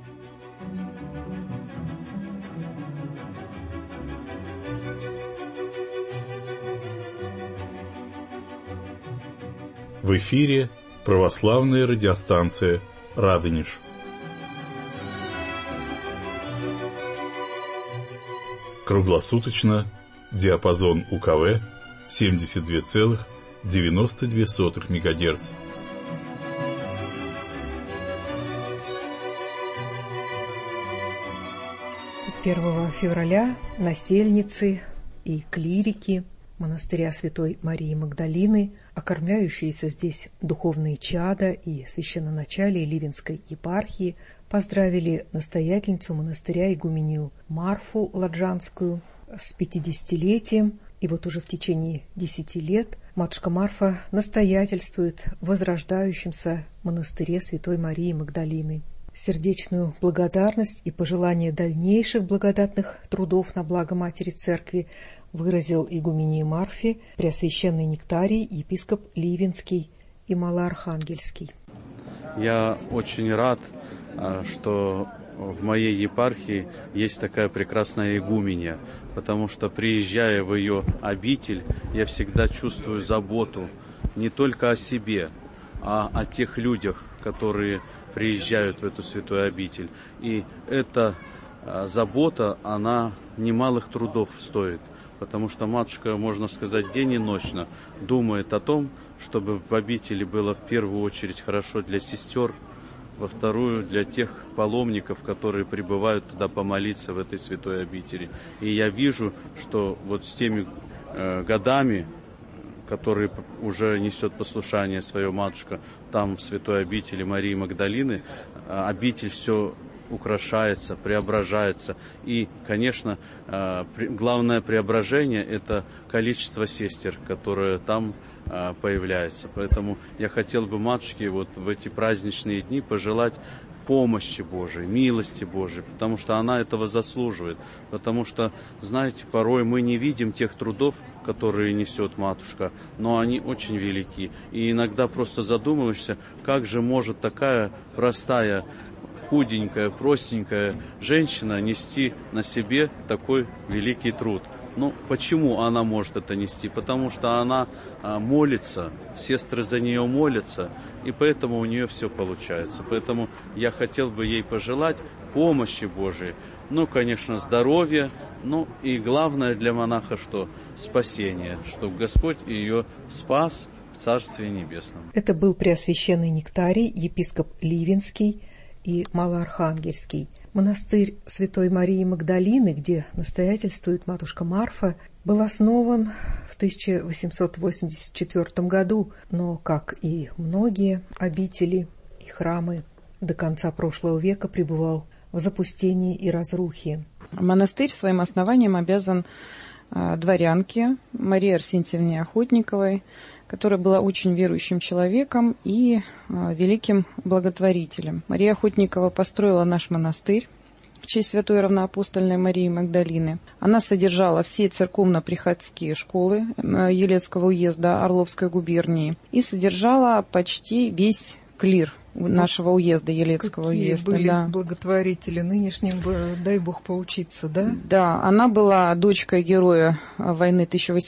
В эфире православная радиостанция «Радонеж». Круглосуточно, диапазон УКВ 72,92 МГц. Первого февраля насельницы и клирики монастыря Святой Марии Магдалины, окормляющиеся здесь духовные чада и священноначалие Ливенской епархии, поздравили настоятельницу монастыря игуменью Марфу Ладжанскую с 50-летием. И вот уже в течение 10 лет матушка Марфа настоятельствует в возрождающемся монастыре Святой Марии Магдалины. Сердечную благодарность и пожелание дальнейших благодатных трудов на благо Матери Церкви выразил игумении Марфе преосвященный Нектарий, епископ Ливенский и Малоархангельский. Я очень рад, что в моей епархии есть такая прекрасная игуменья, потому что, приезжая в ее обитель, я всегда чувствую заботу не только о себе, а о тех людях, которые приезжают в эту святую обитель. И эта забота, она немалых трудов стоит, потому что матушка, можно сказать, день и ночно думает о том, чтобы в обители было в первую очередь хорошо для сестер, во вторую для тех паломников, которые прибывают туда помолиться в этой святой обители. И я вижу, что вот с теми годами, которые уже несет послушание свое матушка там в святой обители Марии Магдалины, обитель все украшается, преображается. И, конечно, главное преображение – это количество сестер, которое там появляется. Поэтому я хотел бы матушке вот в эти праздничные дни пожелать помощи Божией, милости Божией, потому что она этого заслуживает. Потому что, знаете, порой мы не видим тех трудов, которые несет матушка, но они очень велики. И иногда просто задумываешься, как же может такая простая, худенькая, простенькая женщина нести на себе такой великий труд. Ну, почему она может это нести? Потому что она молится, сестры за нее молятся, и поэтому у нее все получается. Поэтому я хотел бы ей пожелать помощи Божией, ну, конечно, здоровья, ну, и главное для монаха что? Спасение, чтобы Господь ее спас в Царстве Небесном. Это был Преосвященный Нектарий, епископ Ливенский и Малоархангельский. Монастырь Святой Марии Магдалины, где настоятельствует матушка Марфа, был основан в 1884 году, но, как и многие обители и храмы, до конца прошлого века пребывал в запустении и разрухе. Монастырь своим основанием обязан дворянке Марии Арсентьевне Охотниковой, которая была очень верующим человеком и великим благотворителем. Мария Охотникова построила наш монастырь в честь святой равноапостольной Марии Магдалины. Она содержала все церковно-приходские школы Елецкого уезда Орловской губернии и содержала почти весь клир нашего уезда, Елецкого уезда. Какие были благотворители, нынешним бы, дай бог, поучиться, да? Да, она была дочкой героя войны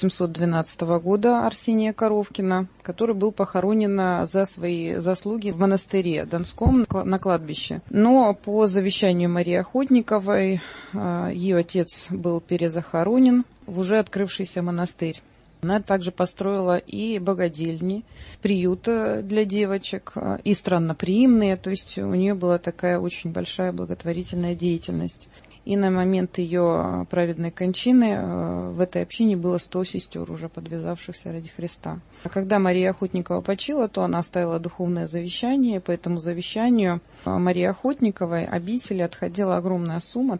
1812 года Арсения Коровкина, который был похоронен за свои заслуги в монастыре Донском на кладбище. Но по завещанию Марии Охотниковой ее отец был перезахоронен в уже открывшийся монастырь. Она также построила и богадельни, приют для девочек, и странноприимные, то есть у нее была такая очень большая благотворительная деятельность. И на момент ее праведной кончины в этой общине было 100 сестер, уже подвязавшихся ради Христа. А когда Мария Охотникова почила, то она оставила духовное завещание, и по этому завещанию Марии Охотниковой обители отходила огромная сумма,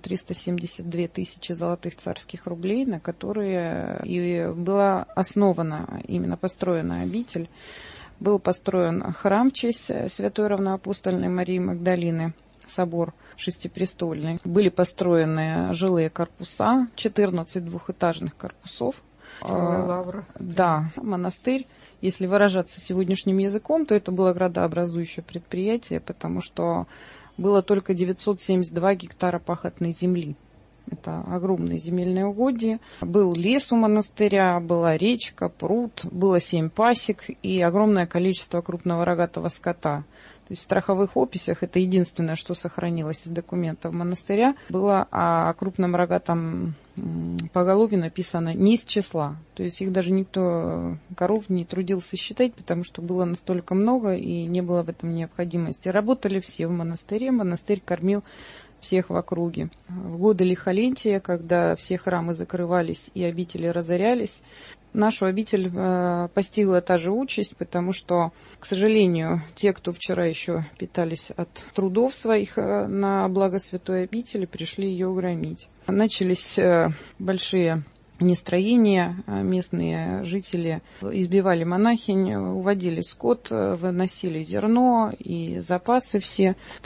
372 тысячи золотых царских рублей, на которые и была основана, именно построена обитель. Был построен храм в честь святой равноапостольной Марии Магдалины, собор шестипрестольный. Были построены жилые корпуса, 14 двухэтажных корпусов. Лавра. Да, монастырь, если выражаться сегодняшним языком, то это было градообразующее предприятие, потому что было только 972 гектара пахотной земли. Это огромные земельные угодья. Был лес у монастыря, была речка, пруд, было 7 пасек и огромное количество крупного рогатого скота. То есть в страховых описях это единственное, что сохранилось из документов монастыря, было о крупном рогатом поголовье написано не из числа. То есть их даже никто, коров, не трудился считать, потому что было настолько много и не было в этом необходимости. Работали все в монастыре, монастырь кормил всех в округе. В годы лихолетия, когда все храмы закрывались и обители разорялись, нашу обитель постигла та же участь, потому что, к сожалению, те, кто вчера еще питались от трудов своих на благо святой обители, пришли ее громить. Начались большие нестроения, местные жители избивали монахинь, уводили скот, выносили зерно и запасы все. В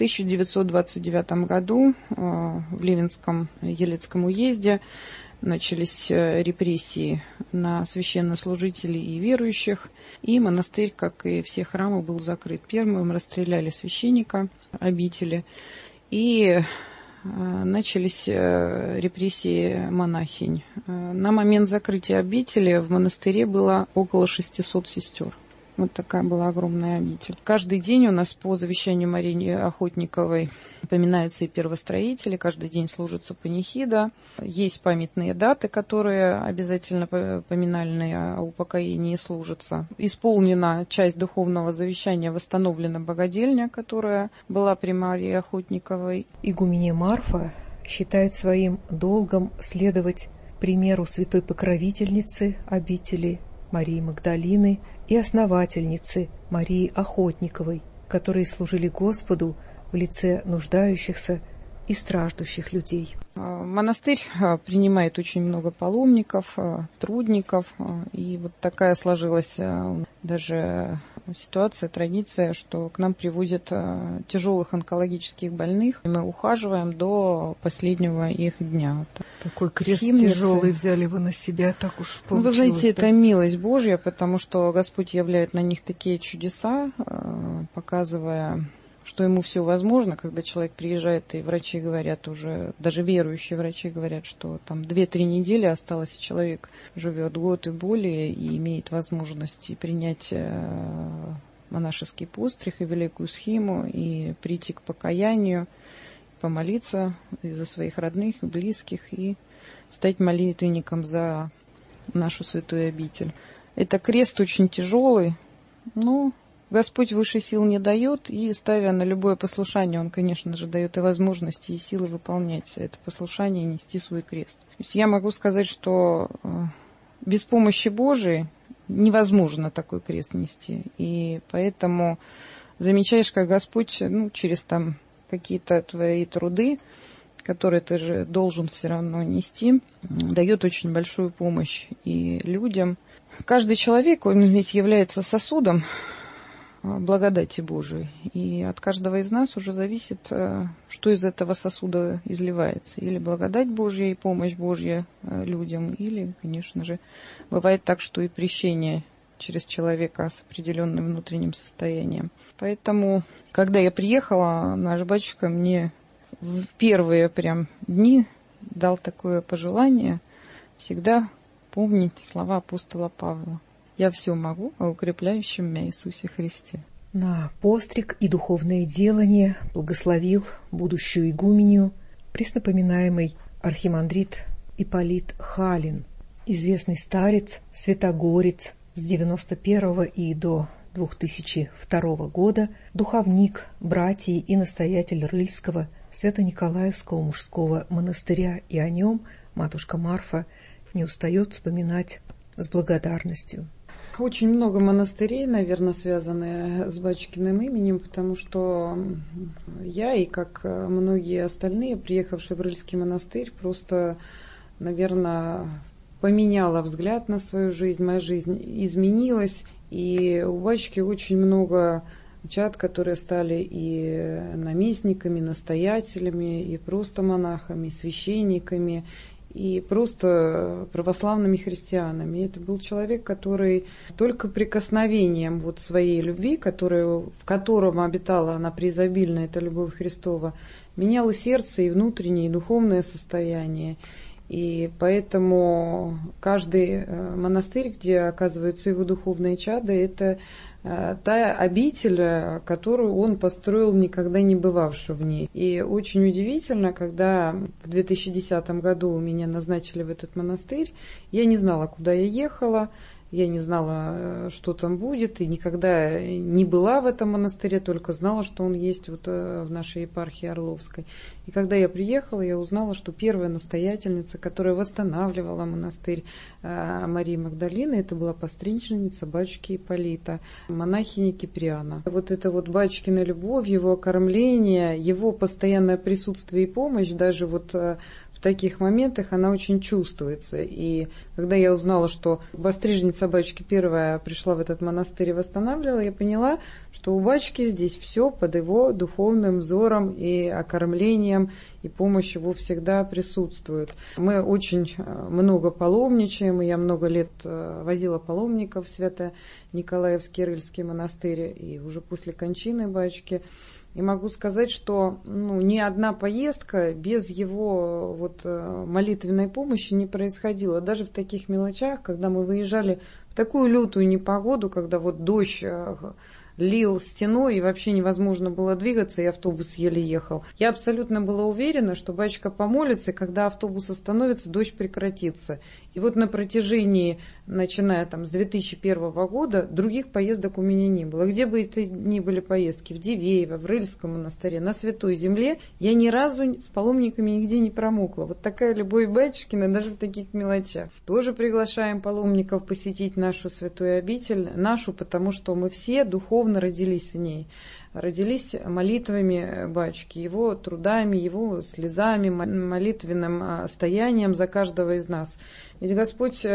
1929 году в Ливенском Елецком уезде начались репрессии на священнослужителей и верующих, и монастырь, как и все храмы, был закрыт. Первым расстреляли священника обители, и начались репрессии монахинь. На момент закрытия обители в монастыре было около 600 сестер. Вот такая была огромная обитель. Каждый день у нас по завещанию Марии Охотниковой поминаются и первостроители, каждый день служится панихида. Есть памятные даты, которые обязательно поминальные о упокоении служатся. Исполнена часть духовного завещания, восстановлена богадельня, которая была при Марии Охотниковой. Игуменья Марфа считает своим долгом следовать примеру святой покровительницы обители Марии Магдалины и основательницы Марии Охотниковой, которые служили Господу в лице нуждающихся и страждущих людей. Монастырь принимает очень много паломников, трудников, и вот такая сложилась даже ситуация, традиция, что к нам привозят тяжелых онкологических больных, и мы ухаживаем до последнего их дня. Такой крест Схимницы. Тяжелый взяли вы на себя, так уж получилось. Вы знаете, да? это милость Божья, потому что Господь являет на них такие чудеса, показывая, что ему все возможно, когда человек приезжает, и врачи говорят уже, даже верующие врачи говорят, что там 2-3 недели осталось, и человек живет год и более, и имеет возможность принять монашеский постриг и великую схиму, и прийти к покаянию, помолиться и за своих родных, и близких, и стать молитвенником за нашу святую обитель. Это крест очень тяжелый, но Господь выше сил не дает, и ставя на любое послушание, Он, конечно же, дает и возможности, и силы выполнять это послушание, нести свой крест. То есть я могу сказать, что без помощи Божией невозможно такой крест нести. И поэтому замечаешь, как Господь через там какие-то твои труды, которые ты же должен все равно нести, дает очень большую помощь и людям. Каждый человек, он ведь является сосудом благодати Божией. И от каждого из нас уже зависит, что из этого сосуда изливается. Или благодать Божья и помощь Божья людям, или, конечно же, бывает так, что и прещение через человека с определенным внутренним состоянием. Поэтому, когда я приехала, наш батюшка мне в первые прям дни дал такое пожелание всегда помнить слова апостола Павла. «Я все могу о укрепляющем меня Иисусе Христе». На постриг и духовное делание благословил будущую игуменью преснопоминаемый архимандрит Ипполит Халин, известный старец, святогорец с 91 и до 2002 года, духовник, братий и настоятель Рыльского Свято-Николаевского мужского монастыря, и о нем матушка Марфа не устает вспоминать с благодарностью. Очень много монастырей, наверное, связаны с батюшкиным именем, потому что я и, как многие остальные, приехавшие в Рыльский монастырь, просто, наверное, поменяла взгляд на свою жизнь. Моя жизнь изменилась, и у батюшки очень много чад, которые стали и наместниками, настоятелями, и просто монахами, священниками, и просто православными христианами. И это был человек, который только прикосновением вот своей любви, в котором обитала она преизобильно, эта любовь Христова, меняла сердце и внутреннее, и духовное состояние. И поэтому каждый монастырь, где оказываются его духовные чады, это та обитель, которую он построил, никогда не бывавши в ней. И очень удивительно, когда в 2010 году меня назначили в этот монастырь, я не знала, куда я ехала, я не знала, что там будет, и никогда не была в этом монастыре, только знала, что он есть вот в нашей епархии Орловской. И когда я приехала, я узнала, что первая настоятельница, которая восстанавливала монастырь Марии Магдалины, это была постричница батюшки Ипполита, монахиня Киприана. Вот это вот батюшкина любовь, его окормление, его постоянное присутствие и помощь, даже вот в таких моментах она очень чувствуется. И когда я узнала, что пострижница батюшки первая пришла в этот монастырь и восстанавливала, я поняла, что у батюшки здесь все под его духовным взором и окормлением, и помощь его всегда присутствует. Мы очень много паломничаем, и я много лет возила паломников в Свято-Николаевский Рыльский монастырь, и уже после кончины батюшки И могу сказать, что ни одна поездка без его молитвенной помощи не происходила. Даже в таких мелочах, когда мы выезжали в такую лютую непогоду, когда дождь лил стеной и вообще невозможно было двигаться, и автобус еле ехал. Я абсолютно была уверена, что батюшка помолится, и когда автобус остановится, дождь прекратится. И на протяжении, начиная с 2001 года, других поездок у меня не было. Где бы это ни были поездки, в Дивеево, в Рыльском монастыре, на Святой Земле, я ни разу с паломниками нигде не промокла. Такая любовь батюшкина даже в таких мелочах. Тоже приглашаем паломников посетить нашу святую обитель, потому что мы все духовно родились в ней. Родились молитвами батюшки, его трудами, его слезами, молитвенным стоянием за каждого из нас. Ведь Господь,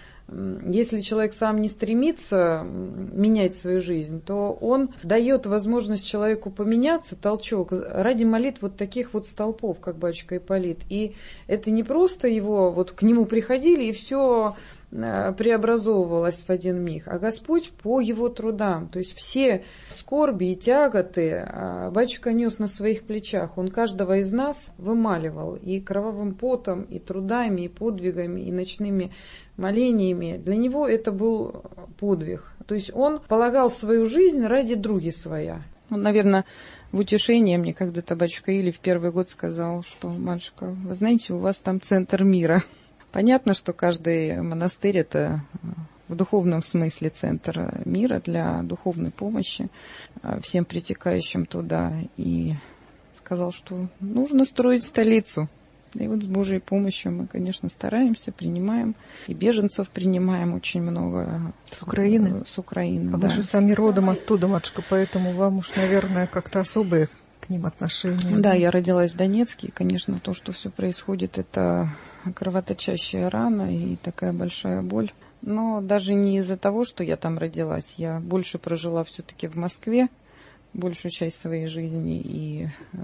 если человек сам не стремится менять свою жизнь, то Он дает возможность человеку поменяться, толчок, ради молитв таких столпов, как батюшка Ипполит. И это не просто его, к нему приходили и все преобразовывалось в один миг, а Господь по его трудам. То есть все скорби и тяготы батюшка нес на своих плечах. Он каждого из нас вымаливал и кровавым потом, и трудами, и подвигами, и ночными молениями. Для него это был подвиг. То есть он полагал свою жизнь ради други своя. Наверное, в утешение мне когда-то батюшка Или в первый год сказал, что: матушка, вы знаете, у вас там центр мира. Понятно, что каждый монастырь – это в духовном смысле центр мира для духовной помощи всем притекающим туда. И сказал, что нужно строить столицу. И с Божьей помощью мы, конечно, стараемся, принимаем. И беженцев принимаем очень много. С Украины? С Украины, да. Вы же сами родом оттуда, матушка, поэтому вам уж, наверное, как-то особые к ним отношения. Да, я родилась в Донецке. И, конечно, то, что все происходит, это кровоточащая рана и такая большая боль. Но даже не из-за того, что я там родилась. Я больше прожила все-таки в Москве большую часть своей жизни и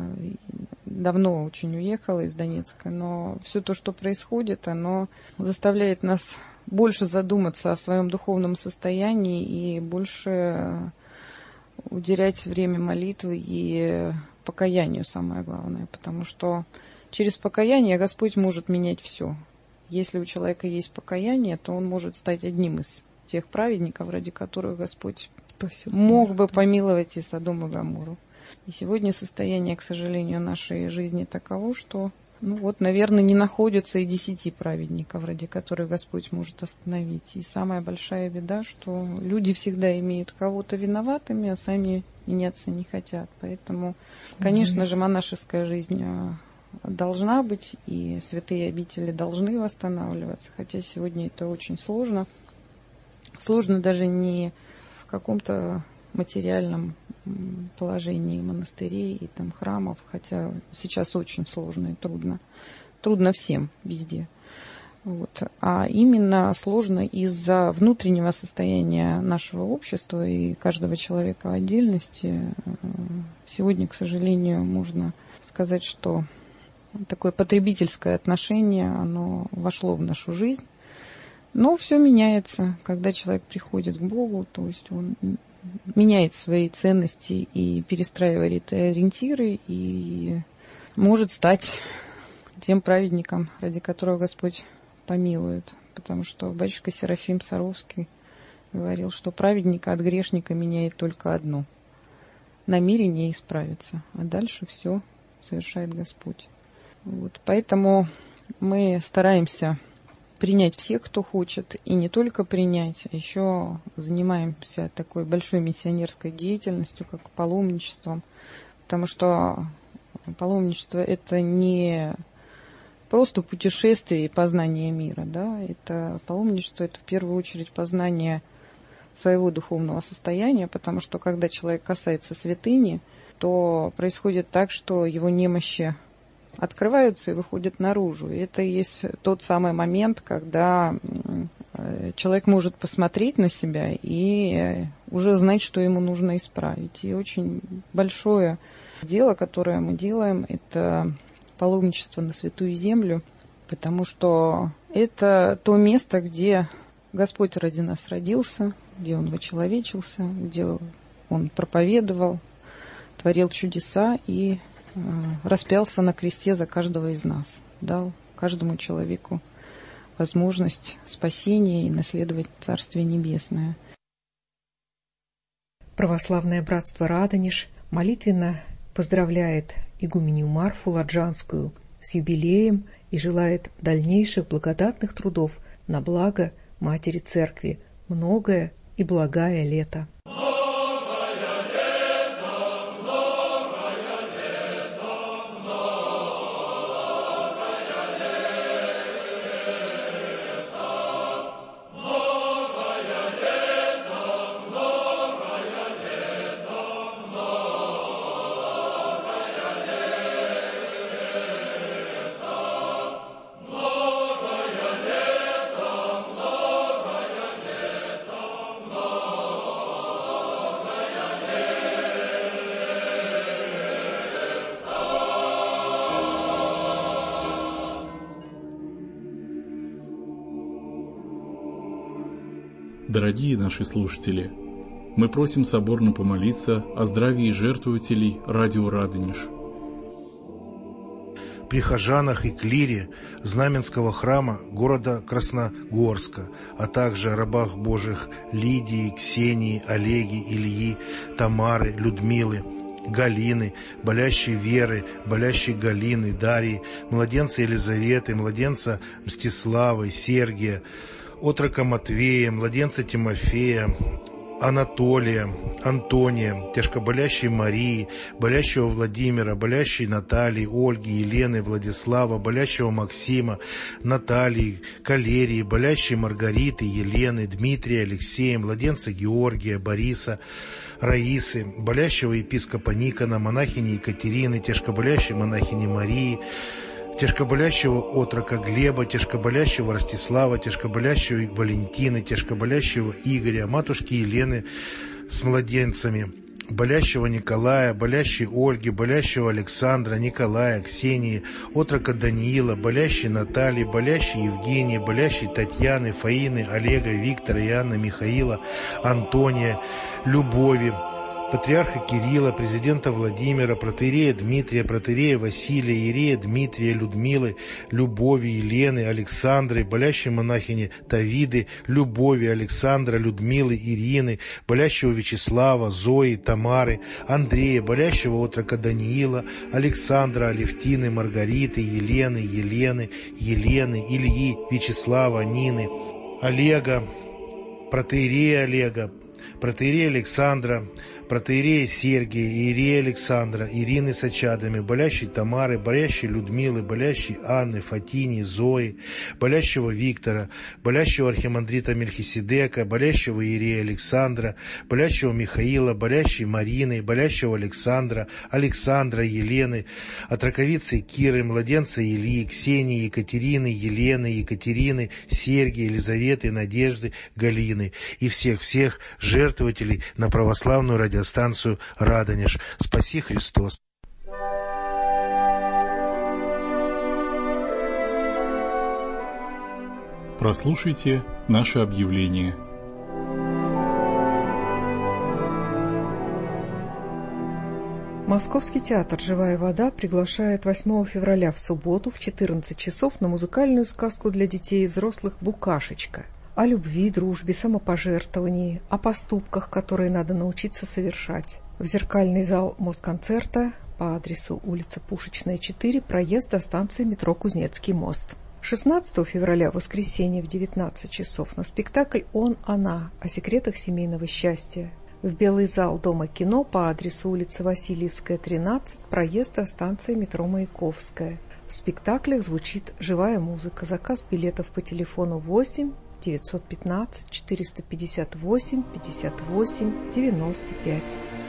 давно очень уехала из Донецка. Но все то, что происходит, оно заставляет нас больше задуматься о своем духовном состоянии и больше уделять время молитвы и покаянию, самое главное. Потому что через покаяние Господь может менять все. Если у человека есть покаяние, то он может стать одним из тех праведников, ради которых Господь мог бы помиловать и Содом и Гоморру. И сегодня состояние, к сожалению, нашей жизни таково, что, наверное, не находится и 10 праведников, ради которых Господь может остановить. И самая большая беда, что люди всегда имеют кого-то виноватыми, а сами меняться не хотят. Поэтому, конечно же, монашеская жизнь должна быть, и святые обители должны восстанавливаться, хотя сегодня это очень сложно. Сложно даже не в каком-то материальном положении монастырей и храмов, хотя сейчас очень сложно и трудно. Трудно всем, везде. А именно сложно из-за внутреннего состояния нашего общества и каждого человека в отдельности. Сегодня, к сожалению, можно сказать, что такое потребительское отношение, оно вошло в нашу жизнь. Но все меняется, когда человек приходит к Богу, то есть он меняет свои ценности и перестраивает ориентиры, и может стать тем праведником, ради которого Господь помилует. Потому что батюшка Серафим Саровский говорил, что праведника от грешника меняет только одно – намерение исправиться, а дальше все совершает Господь. Поэтому мы стараемся принять всех, кто хочет, и не только принять, а еще занимаемся такой большой миссионерской деятельностью, как паломничеством, потому что паломничество – это не просто путешествие и познание мира, да, это паломничество – это в первую очередь познание своего духовного состояния, потому что когда человек касается святыни, то происходит так, что его немощи открываются и выходят наружу. И это и есть тот самый момент, когда человек может посмотреть на себя и уже знать, что ему нужно исправить. И очень большое дело, которое мы делаем, это паломничество на Святую Землю, потому что это то место, где Господь ради нас родился, где Он вочеловечился, где Он проповедовал, творил чудеса и распялся на кресте за каждого из нас, дал каждому человеку возможность спасения и наследовать Царствие Небесное. Православное братство Радонеж молитвенно поздравляет игуменью Марфу Ладжанскую с юбилеем и желает дальнейших благодатных трудов на благо Матери Церкви, многое и благое лето. Дорогие наши слушатели, мы просим соборно помолиться о здравии жертвователей радио Радонеж. Прихожанах и клире Знаменского храма города Красногорска, а также рабах Божьих Лидии, Ксении, Олеги, Ильи, Тамары, Людмилы, Галины, болящей Веры, болящей Галины, Дарьи, младенца Елизаветы, младенца Мстиславы, Сергия, отрока Матвея, младенца Тимофея, Анатолия, Антония, тяжкоболящей Марии, болящего Владимира, болящей Натальи, Ольги, Елены, Владислава, болящего Максима, Натальи, Калерии, болящей Маргариты, Елены, Дмитрия, Алексея, младенца Георгия, Бориса, Раисы, болящего епископа Никона, монахини Екатерины, тяжкоболящей монахини Марии, тяжкоболящего отрока Глеба, тяжкоболящего Ростислава, тяжкоболящего Валентины, тяжкоболящего Игоря, матушки Елены с младенцами, болящего Николая, болящей Ольги, болящего Александра, Николая, Ксении, отрока Даниила, болящей Натальи, болящей Евгении, болящей Татьяны, Фаины, Олега, Виктора, Иоанна, Михаила, Антония, Любови, патриарха Кирилла, президента Владимира, протоиерея Дмитрия, протоиерея Василия, иерея Дмитрия, Людмилы, Любови, Елены, Александры, болящей монахини Тавиды, Любови, Александра, Людмилы, Ирины, болящего Вячеслава, Зои, Тамары, Андрея, болящего отрока Даниила, Александра, Алевтины, Маргариты, Елены, Ильи, Вячеслава, Нины, Олега, протоиерея Олега, протоиерея Александра, протоиерея Сергия, иерея Александра, Ирины с очадами, болящей Тамары, болящей Людмилы, болящей Анны, Фатини, Зои, болящего Виктора, болящего архимандрита Мельхиседека, болящего иерея Александра, болящего Михаила, болящей Марины, болящего Александра, Елены, отроковицы Киры, младенца Ильи, Ксении, Екатерины, Елены, Екатерины, Сергия, Елизаветы, Надежды, Галины и всех жертвователей на православную радиостанцию Радонеж. Спаси Христос! Прослушайте наше объявление. Московский театр «Живая вода» приглашает 8 февраля в субботу в 14 часов на музыкальную сказку для детей и взрослых «Букашечка». О любви, дружбе, самопожертвовании, о поступках, которые надо научиться совершать. В зеркальный зал Москонцерта по адресу улица Пушечная, 4, проезд до станции метро Кузнецкий мост. 16 февраля, воскресенье, в 19 часов на спектакль «Он-она» о секретах семейного счастья. В Белый зал Дома кино по адресу улица Васильевская, 13, проезд до станции метро Маяковская. В спектаклях звучит живая музыка. Заказ билетов по телефону 8 915 458 58 95.